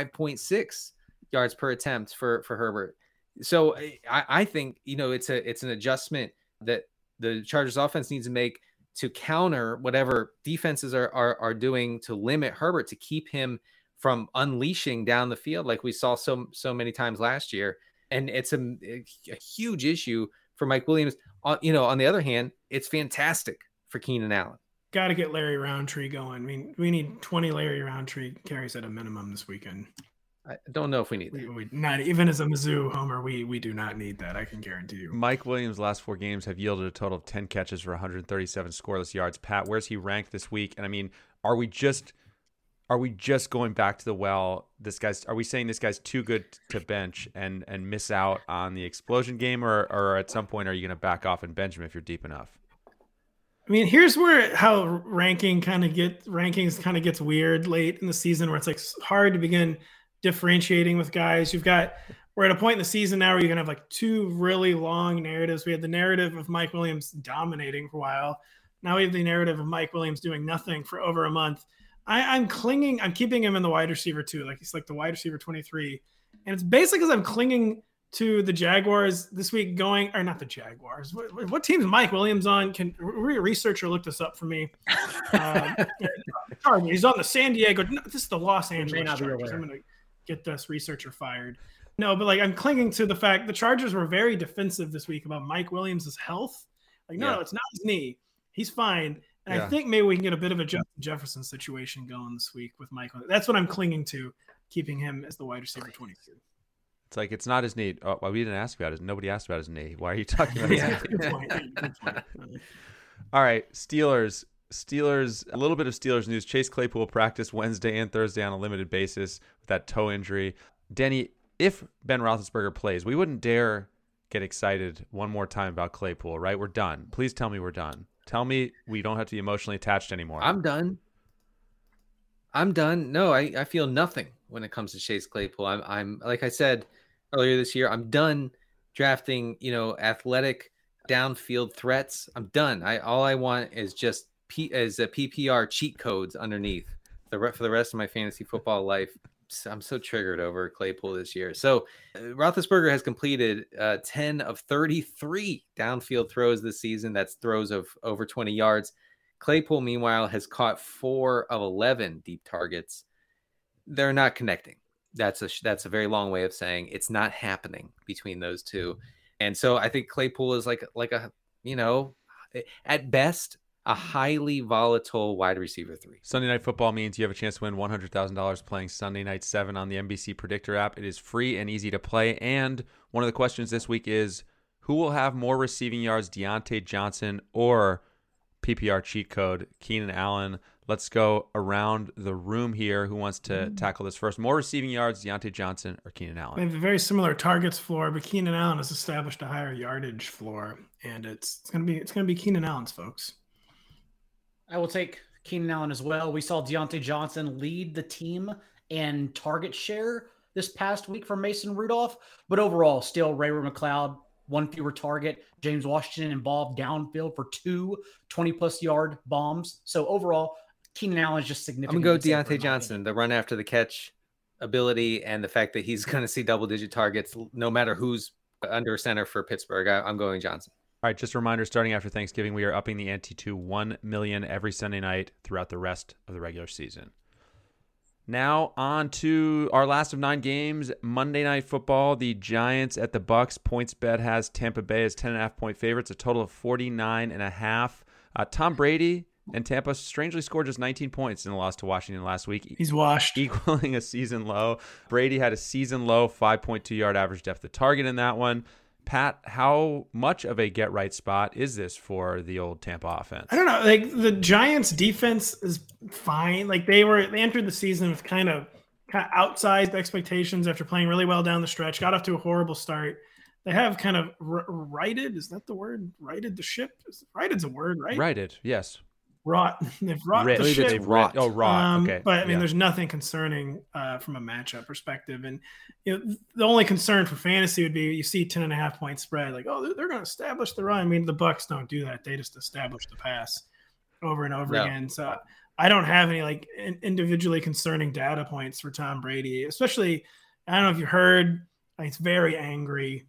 Speaker 5: 5.6 yards per attempt for Herbert. So I think, it's an adjustment that the Chargers offense needs to make to counter whatever defenses are doing to limit Herbert, to keep him from unleashing down the field like we saw so many times last year. And it's a huge issue for Mike Williams. On the other hand, it's fantastic for Keenan Allen.
Speaker 4: Got to get Larry Roundtree going. I mean, we need 20 Larry Roundtree carries at a minimum this weekend.
Speaker 5: I don't know if we need that.
Speaker 4: We not even as a Mizzou homer, we do not need that. I can guarantee you.
Speaker 3: Mike Williams' last 4 games have yielded a total of 10 catches for 137 scoreless yards. Pat, where's he ranked this week? And I mean, are we just going back to the well? Are we saying this guy's too good to bench and miss out on the explosion game, or at some point are you going to back off and bench him if you're deep enough?
Speaker 4: I mean, here's how rankings kind of gets weird late in the season, where it's like hard to begin differentiating with guys. We're at a point in the season now where you're gonna have like 2 really long narratives. We had the narrative of Mike Williams dominating for a while. Now we have the narrative of Mike Williams doing nothing for over a month. I'm keeping him in the wide receiver too. Like he's like the wide receiver 23. And it's basically because I'm clinging to the Jaguars this week not the Jaguars. What team is Mike Williams on? Can a researcher look this up for me? He's on the San Diego. No, this is the Los Angeles Chargers. I'm going to get this researcher fired. No, but like I'm clinging to the fact the Chargers were very defensive this week about Mike Williams' health. Like, no, it's not his knee. He's fine. And I think maybe we can get a bit of a Justin Jefferson situation going this week with Mike. That's what I'm clinging to, keeping him as the wide receiver 22.
Speaker 3: It's like, it's not his knee. Oh, well, we didn't ask about it. Nobody asked about his knee. Why are you talking about his knee?
Speaker 4: Good point.
Speaker 3: All right, Steelers, a little bit of Steelers news. Chase Claypool practiced Wednesday and Thursday on a limited basis with that toe injury. Denny, if Ben Roethlisberger plays, we wouldn't dare get excited one more time about Claypool, right? We're done. Please tell me we're done. Tell me we don't have to be emotionally attached anymore.
Speaker 5: I'm done. No, I feel nothing when it comes to Chase Claypool. I'm like I said earlier this year, I'm done drafting, athletic downfield threats. I'm done. All I want is just a PPR cheat codes underneath for the rest of my fantasy football life. I'm so triggered over Claypool this year. So Roethlisberger has completed 10 of 33 downfield throws this season. That's throws of over 20 yards. Claypool, meanwhile, has caught 4 of 11 deep targets. They're not connecting. That's a very long way of saying it's not happening between those two. And so I think Claypool is like a, at best, a highly volatile wide receiver 3.
Speaker 3: Sunday Night Football means you have a chance to win $100,000 playing Sunday Night 7 on the NBC Predictor app. It is free and easy to play. And one of the questions this week is, who will have more receiving yards, Deontay Johnson or PPR cheat code Keenan Allen? let's go around the room here. Who wants to tackle this first? More receiving yards, Deontay Johnson or Keenan
Speaker 4: They
Speaker 3: Allen?
Speaker 4: have a very similar targets floor, but Keenan Allen has established a higher yardage floor, and it's gonna be Keenan Allen's, folks.
Speaker 6: I will take Keenan Allen as well. We saw Deontay Johnson lead the team in target share this past week for Mason Rudolph, but overall, still Ray-Ray McCloud, one fewer target. James Washington involved downfield for 2 20-plus yard bombs. So overall, Keenan Allen is just significant.
Speaker 5: I'm going to go Deontay Johnson, the run after the catch ability and the fact that he's going to see double-digit targets no matter who's under center for Pittsburgh. I'm going Johnson.
Speaker 3: All right, just a reminder, starting after Thanksgiving, we are upping the ante to $1 million every Sunday night throughout the rest of the regular season. Now on to our last of 9 games, Monday Night Football. The Giants at the Bucks. PointsBet has Tampa Bay as 10.5-point favorites, a total of 49.5. Tom Brady and Tampa strangely scored just 19 points in the loss to Washington last week.
Speaker 4: He's washed.
Speaker 3: Equaling a season low. Brady had a season low 5.2-yard average depth of target in that one. Pat, how much of a get-right spot is this for the old Tampa offense?
Speaker 4: I don't know. Like, the Giants' defense is fine. Like, they entered the season with kind of outsized expectations after playing really well down the stretch. Got off to a horrible start. They have kind of righted. Is that the word? Righted the ship. Righted's a word, right?
Speaker 3: Righted, yes.
Speaker 4: They've wrought the ship.
Speaker 3: They've wrought. Oh, wrought. Okay.
Speaker 4: But I mean, there's nothing concerning from a matchup perspective. And the only concern for fantasy would be you see 10.5-point spread, like, oh, they're going to establish the run. I mean, the Bucks don't do that; they just establish the pass over and over again. So I don't have any like individually concerning data points for Tom Brady, especially. I don't know if you heard, he's very angry.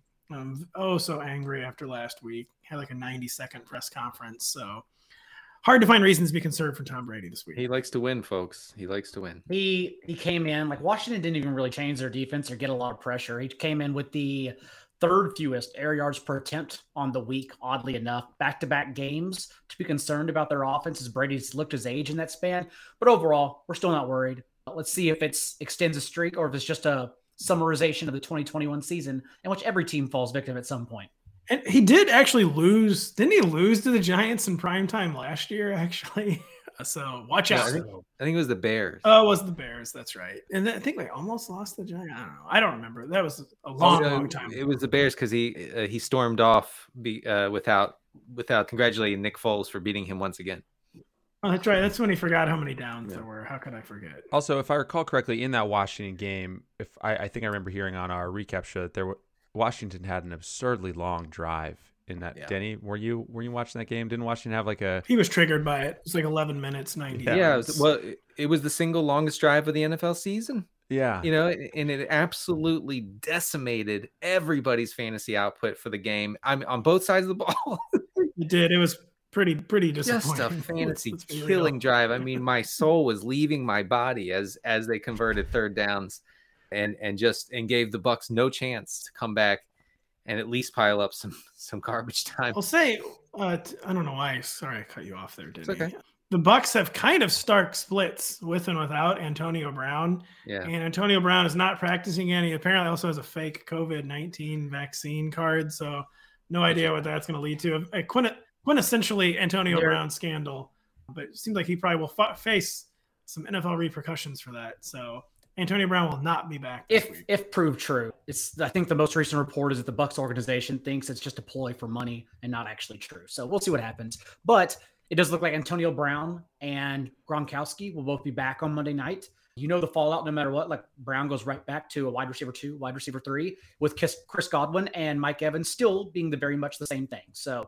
Speaker 4: So angry after last week. Had like a 90-second press conference. So. Hard to find reasons to be concerned for Tom Brady this week.
Speaker 5: He likes to win, folks. He likes to win.
Speaker 6: He came in, like, Washington didn't even really change their defense or get a lot of pressure. He came in with the 3rd fewest air yards per attempt on the week, oddly enough. Back-to-back games to be concerned about their offense as Brady's looked his age in that span. But overall, we're still not worried. Let's see if it extends a streak or if it's just a summarization of the 2021 season in which every team falls victim at some point.
Speaker 4: And he did actually lose. Didn't he lose to the Giants in primetime last year, actually? So watch out.
Speaker 5: I think it was the Bears.
Speaker 4: Oh, it was the Bears. That's right. And I think they almost lost the Giants. I don't know. I don't remember. That was a long time ago.
Speaker 5: It was the Bears because he stormed off without congratulating Nick Foles for beating him once again.
Speaker 4: Oh, that's right. That's when he forgot how many downs there were. How could I forget?
Speaker 3: Also, if I recall correctly, in that Washington game, I think I remember hearing on our recap show that Washington had an absurdly long drive in that. Yeah. Denny, were you watching that game? Didn't Washington have like a?
Speaker 4: He was triggered by it. It was like 11 minutes, 90.
Speaker 5: Yeah. It was the single longest drive of the NFL season.
Speaker 3: Yeah.
Speaker 5: And it absolutely decimated everybody's fantasy output for the game. I'm on both sides of the ball.
Speaker 4: It did. It was pretty disappointing.
Speaker 5: Just a fantasy killing drive. I mean, my soul was leaving my body as they converted 3rd downs. And gave the Bucks no chance to come back and at least pile up some garbage time.
Speaker 4: I'll say, I don't know why. Sorry, I cut you off there, didn't
Speaker 5: I? Okay.
Speaker 4: The Bucks have kind of stark splits with and without Antonio Brown.
Speaker 5: Yeah. And
Speaker 4: Antonio Brown is not practicing any. He apparently also has a fake COVID-19 vaccine card. So no idea what that's going to lead to. A quintessentially Antonio Brown scandal. But it seems like he probably will face some NFL repercussions for that. So Antonio Brown will not be back this week.
Speaker 6: If proved true. I think the most recent report is that the Bucs organization thinks it's just a ploy for money and not actually true. So we'll see what happens. But it does look like Antonio Brown and Gronkowski will both be back on Monday night. The fallout no matter what. Like, Brown goes right back to a wide receiver 2, wide receiver 3, with Chris Godwin and Mike Evans still being very much the same thing. So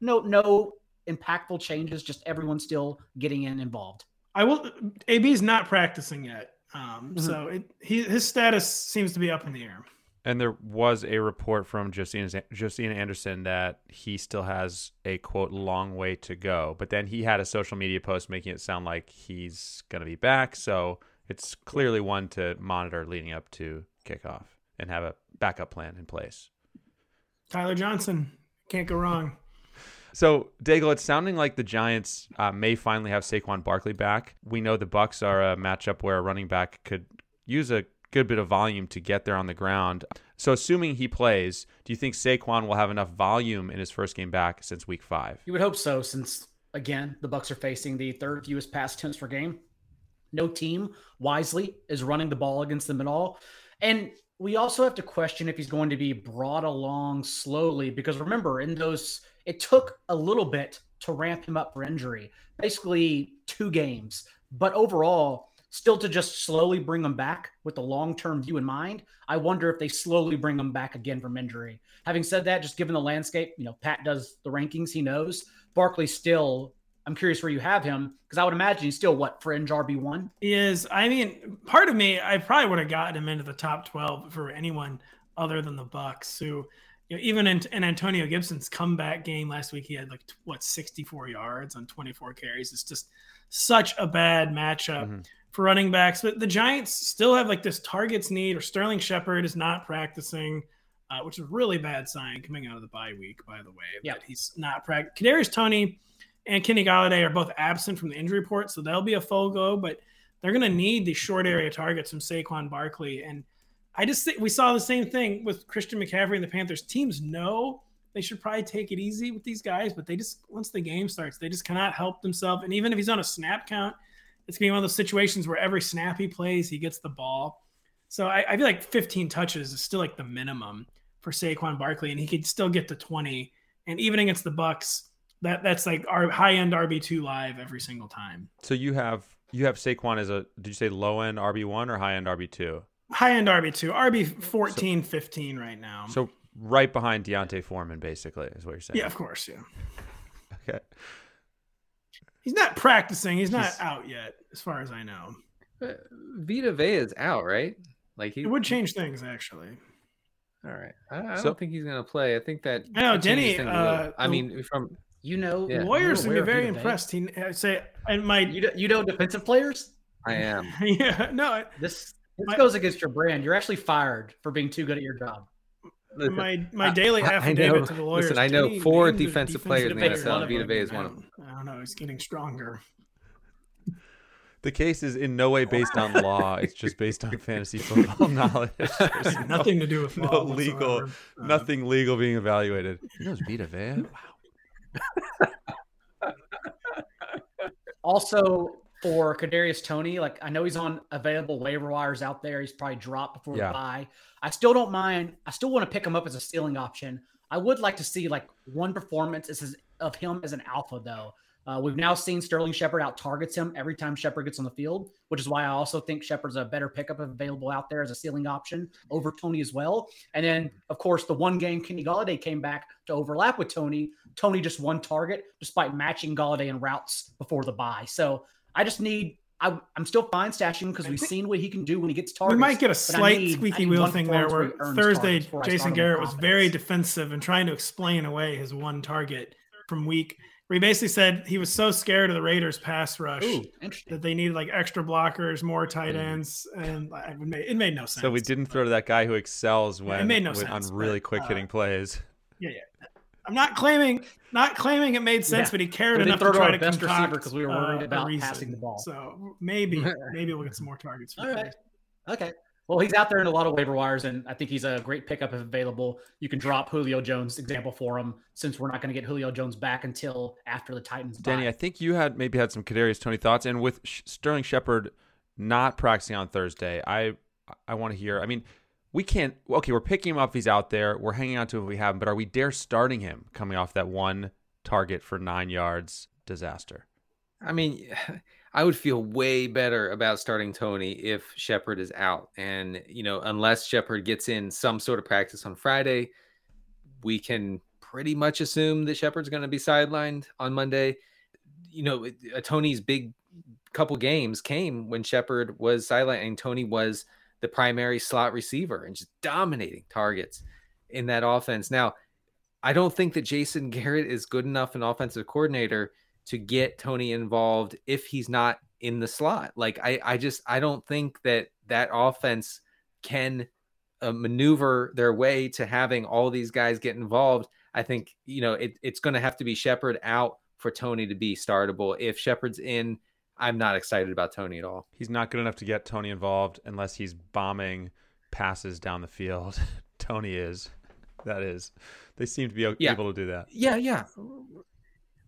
Speaker 6: no impactful changes, just everyone still getting involved.
Speaker 4: AB's not practicing yet. So his status seems to be up in the air.
Speaker 3: And there was a report from Josina Anderson that he still has a, quote, long way to go. But then he had a social media post making it sound like he's going to be back. So it's clearly one to monitor leading up to kickoff and have a backup plan in place.
Speaker 4: Tyler Johnson, can't go wrong.
Speaker 3: So, Daigle, it's sounding like the Giants may finally have Saquon Barkley back. We know the Bucs are a matchup where a running back could use a good bit of volume to get there on the ground. So, assuming he plays, do you think Saquon will have enough volume in his first game back since Week 5?
Speaker 6: You would hope so, since again, the Bucs are facing the third fewest pass attempts per game. No team wisely is running the ball against them at all. And we also have to question if he's going to be brought along slowly, because remember, it took a little bit to ramp him up for injury, basically 2 games. But overall, still to just slowly bring him back with the long-term view in mind, I wonder if they slowly bring him back again from injury. Having said that, just given the landscape, Pat does the rankings, he knows. Barkley still, I'm curious where you have him, because I would imagine he's still, fringe RB1?
Speaker 4: He is. I mean, part of me, I probably would have gotten him into the top 12 for anyone other than the Bucs, who, even in Antonio Gibson's comeback game last week, he had 64 yards on 24 carries. It's just such a bad matchup for running backs. But the Giants still have this targets need, or Sterling Shepard is not practicing, which is a really bad sign coming out of the bye week, by the way.
Speaker 6: Yeah.
Speaker 4: That he's not practicing. Kadarius Toney and Kenny Golladay are both absent from the injury report, so they'll be a full go, but they're going to need these short area targets from Saquon Barkley. And I just think we saw the same thing with Christian McCaffrey and the Panthers. Teams know they should probably take it easy with these guys, but they just, once the game starts, they just cannot help themselves. And even if he's on a snap count, it's going to be one of those situations where every snap he plays, he gets the ball. So I feel like 15 touches is still the minimum for Saquon Barkley, and he could still get to 20. And even against the Bucs, that's our high-end RB2 live every single time.
Speaker 3: So you have Saquon as did you say low-end RB1 or high-end RB2?
Speaker 4: High-end RB2, RB 14, 15 right now.
Speaker 3: So right behind Deontay Foreman, basically, is what you're saying.
Speaker 4: Yeah, of course, yeah.
Speaker 3: Okay.
Speaker 4: He's not practicing. He's not out yet, as far as I know.
Speaker 5: Vita Vea is out, right?
Speaker 4: It would change things, actually.
Speaker 5: All right. I don't think he's going to play. I think that.
Speaker 4: I know, Denny.
Speaker 5: From
Speaker 4: lawyers would be very impressed.
Speaker 6: Defensive players.
Speaker 5: I am.
Speaker 4: Yeah, no.
Speaker 6: This goes against your brand. You're actually fired for being too good at your job.
Speaker 4: My daily affidavit to the lawyers.
Speaker 5: Listen, I know 4 defensive players in the NFL. Vita Vea is one of them.
Speaker 4: I don't know. He's getting stronger.
Speaker 3: The case is in no way based on law. It's just based on fantasy football knowledge. There's
Speaker 4: nothing to do with law.
Speaker 3: Nothing legal being evaluated. He knows Vita Vea. Wow.
Speaker 6: Also, for Kadarius Toney, I know he's on available waiver wires out there. He's probably dropped before the bye. I still don't mind. I still want to pick him up as a stealing option. I would like to see one performance of him as an alpha, though. We've now seen Sterling Shepard out targets him every time Shepard gets on the field, which is why I also think Shepard's a better pickup available out there as a ceiling option over Toney as well. And then, of course, the one game Kenny Golladay came back to overlap with Toney. Toney just 1 target despite matching Golladay in routes before the bye. So I just need I'm still fine stashing him because we've seen what he can do when he gets targets.
Speaker 4: We might get a slight squeaky wheel thing there where Thursday Jason Garrett was very defensive and trying to explain away his 1 target from week. Where he basically said he was so scared of the Raiders' pass rush that they needed extra blockers, more tight ends, and it made no sense.
Speaker 3: So we didn't throw to that guy who excels
Speaker 4: it made no sense,
Speaker 3: on really quick hitting plays.
Speaker 4: Yeah. I'm not claiming it made sense, but he cared enough to try to concoct
Speaker 6: because we were worried about passing the ball.
Speaker 4: So maybe we'll get some more targets.
Speaker 6: All right. Okay. Well, he's out there in a lot of waiver wires, and I think he's a great pickup if available. You can drop Julio Jones example for him, since we're not going to get Julio Jones back until after the Titans bye.
Speaker 3: Danny, I think you had some Kadarius Toney thoughts, and with Sterling Shepard not practicing on Thursday, I want to hear. I mean, we can't. Okay, we're picking him up if he's out there. We're hanging on to him if we have him, but are we dare starting him coming off that 1 target for 9 yards disaster?
Speaker 5: I mean, I would feel way better about starting Toney if Shepard is out. And, unless Shepard gets in some sort of practice on Friday, we can pretty much assume that Shepard's going to be sidelined on Monday. Toney's big couple games came when Shepard was sidelined and Toney was the primary slot receiver and just dominating targets in that offense. Now, I don't think that Jason Garrett is good enough an offensive coordinator to get Toney involved if he's not in the slot. I don't think that offense can maneuver their way to having all these guys get involved. I think, it's going to have to be Shepard out for Toney to be startable. If Shepard's in, I'm not excited about Toney at all.
Speaker 3: He's not good enough to get Toney involved unless he's bombing passes down the field. Toney is. That is. They seem to be able to do that.
Speaker 5: Yeah.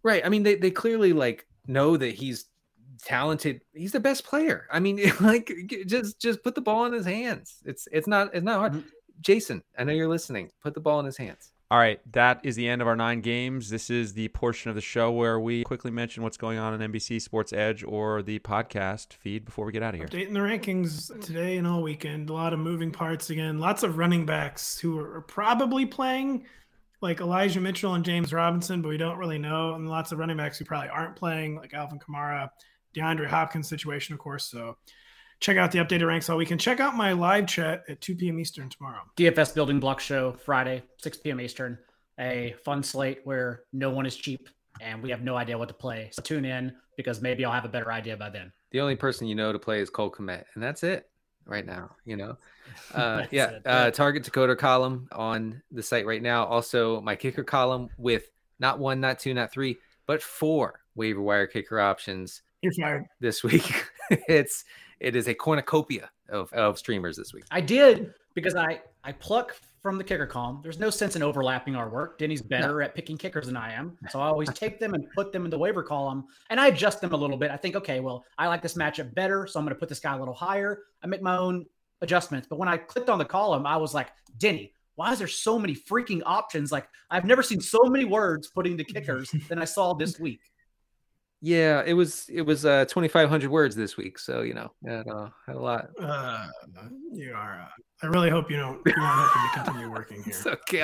Speaker 5: Right. I mean, they clearly like know that he's talented. He's the best player. I mean, like just put the ball in his hands. It's not hard.
Speaker 6: Mm-hmm.
Speaker 5: Jason, I know you're listening. Put the ball in his hands.
Speaker 3: All right, that is the end of our 9 games. This is the portion of the show where we quickly mention what's going on in NBC Sports Edge or the podcast feed before we get out of here.
Speaker 4: Updating the rankings today and all weekend. A lot of moving parts again. Lots of running backs who are probably playing, like Elijah Mitchell and James Robinson, but we don't really know. And lots of running backs who probably aren't playing, like Alvin Kamara, DeAndre Hopkins situation, of course. So check out the updated ranks all weekend. Check out my live chat at 2 p.m. Eastern tomorrow.
Speaker 6: DFS Building Block Show, Friday, 6 p.m. Eastern. A fun slate where no one is cheap and we have no idea what to play. So tune in because maybe I'll have a better idea by then.
Speaker 5: The only person you know to play is Cole Kmet, and that's it right now, you know. Target Decoder column on the site right now. Also, my kicker column with not 1, not 2, not 3, but 4 waiver wire kicker options.
Speaker 4: You're fired
Speaker 5: this week. It is a cornucopia of streamers this week.
Speaker 6: I did because I pluck from the kicker column. There's no sense in overlapping our work. Denny's better at picking kickers than I am. So I always take them and put them in the waiver column and I adjust them a little bit. I think, okay, well, I like this matchup better. So I'm going to put this guy a little higher. I make my own adjustments. But when I clicked on the column, I was like, Denny, why is there so many freaking options? Like I've never seen so many words putting to kickers than I saw this week.
Speaker 5: Yeah, it was 2,500 words this week. So, you know, had a lot.
Speaker 4: You are. I really hope you're not hoping to continue working here.
Speaker 5: It's okay.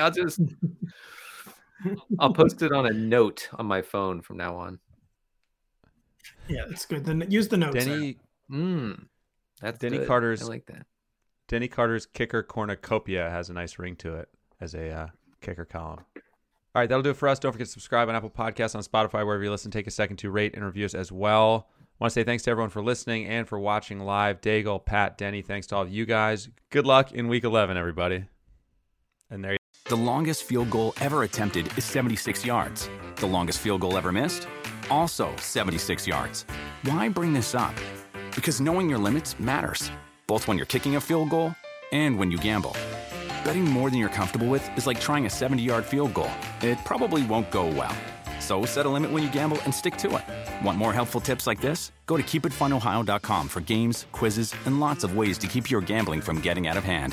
Speaker 5: I'll post it on a note on my phone from now on.
Speaker 4: Yeah, it's good. Then use the notes.
Speaker 5: That's
Speaker 3: Denny
Speaker 5: good.
Speaker 3: Carter's.
Speaker 5: I like that.
Speaker 3: Denny Carter's kicker cornucopia has a nice ring to it as a kicker column. All right, that'll do it for us. Don't forget to subscribe on Apple Podcasts, on Spotify, wherever you listen. Take a second to rate and review us as well. I want to say thanks to everyone for listening and for watching live. Daigle, Pat, Denny, thanks to all of you guys. Good luck in Week 11, everybody. And there you
Speaker 7: The longest field goal ever attempted is 76 yards. The longest field goal ever missed? Also 76 yards. Why bring this up? Because knowing your limits matters, both when you're kicking a field goal and when you gamble. Betting more than you're comfortable with is like trying a 70-yard field goal. It probably won't go well. So set a limit when you gamble and stick to it. Want more helpful tips like this? Go to keepitfunohio.com for games, quizzes, and lots of ways to keep your gambling from getting out of hand.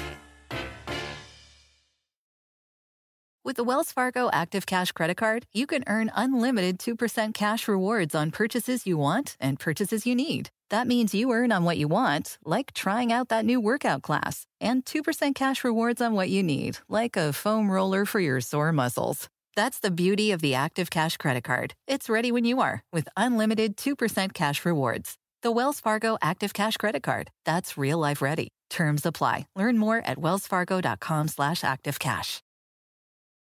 Speaker 9: With the Wells Fargo Active Cash Credit Card, you can earn unlimited 2% cash rewards on purchases you want and purchases you need. That means you earn on what you want, like trying out that new workout class, and 2% cash rewards on what you need, like a foam roller for your sore muscles. That's the beauty of the Active Cash Credit Card. It's ready when you are, with unlimited 2% cash rewards. The Wells Fargo Active Cash Credit Card. That's real life ready. Terms apply. Learn more at wellsfargo.com/activecash.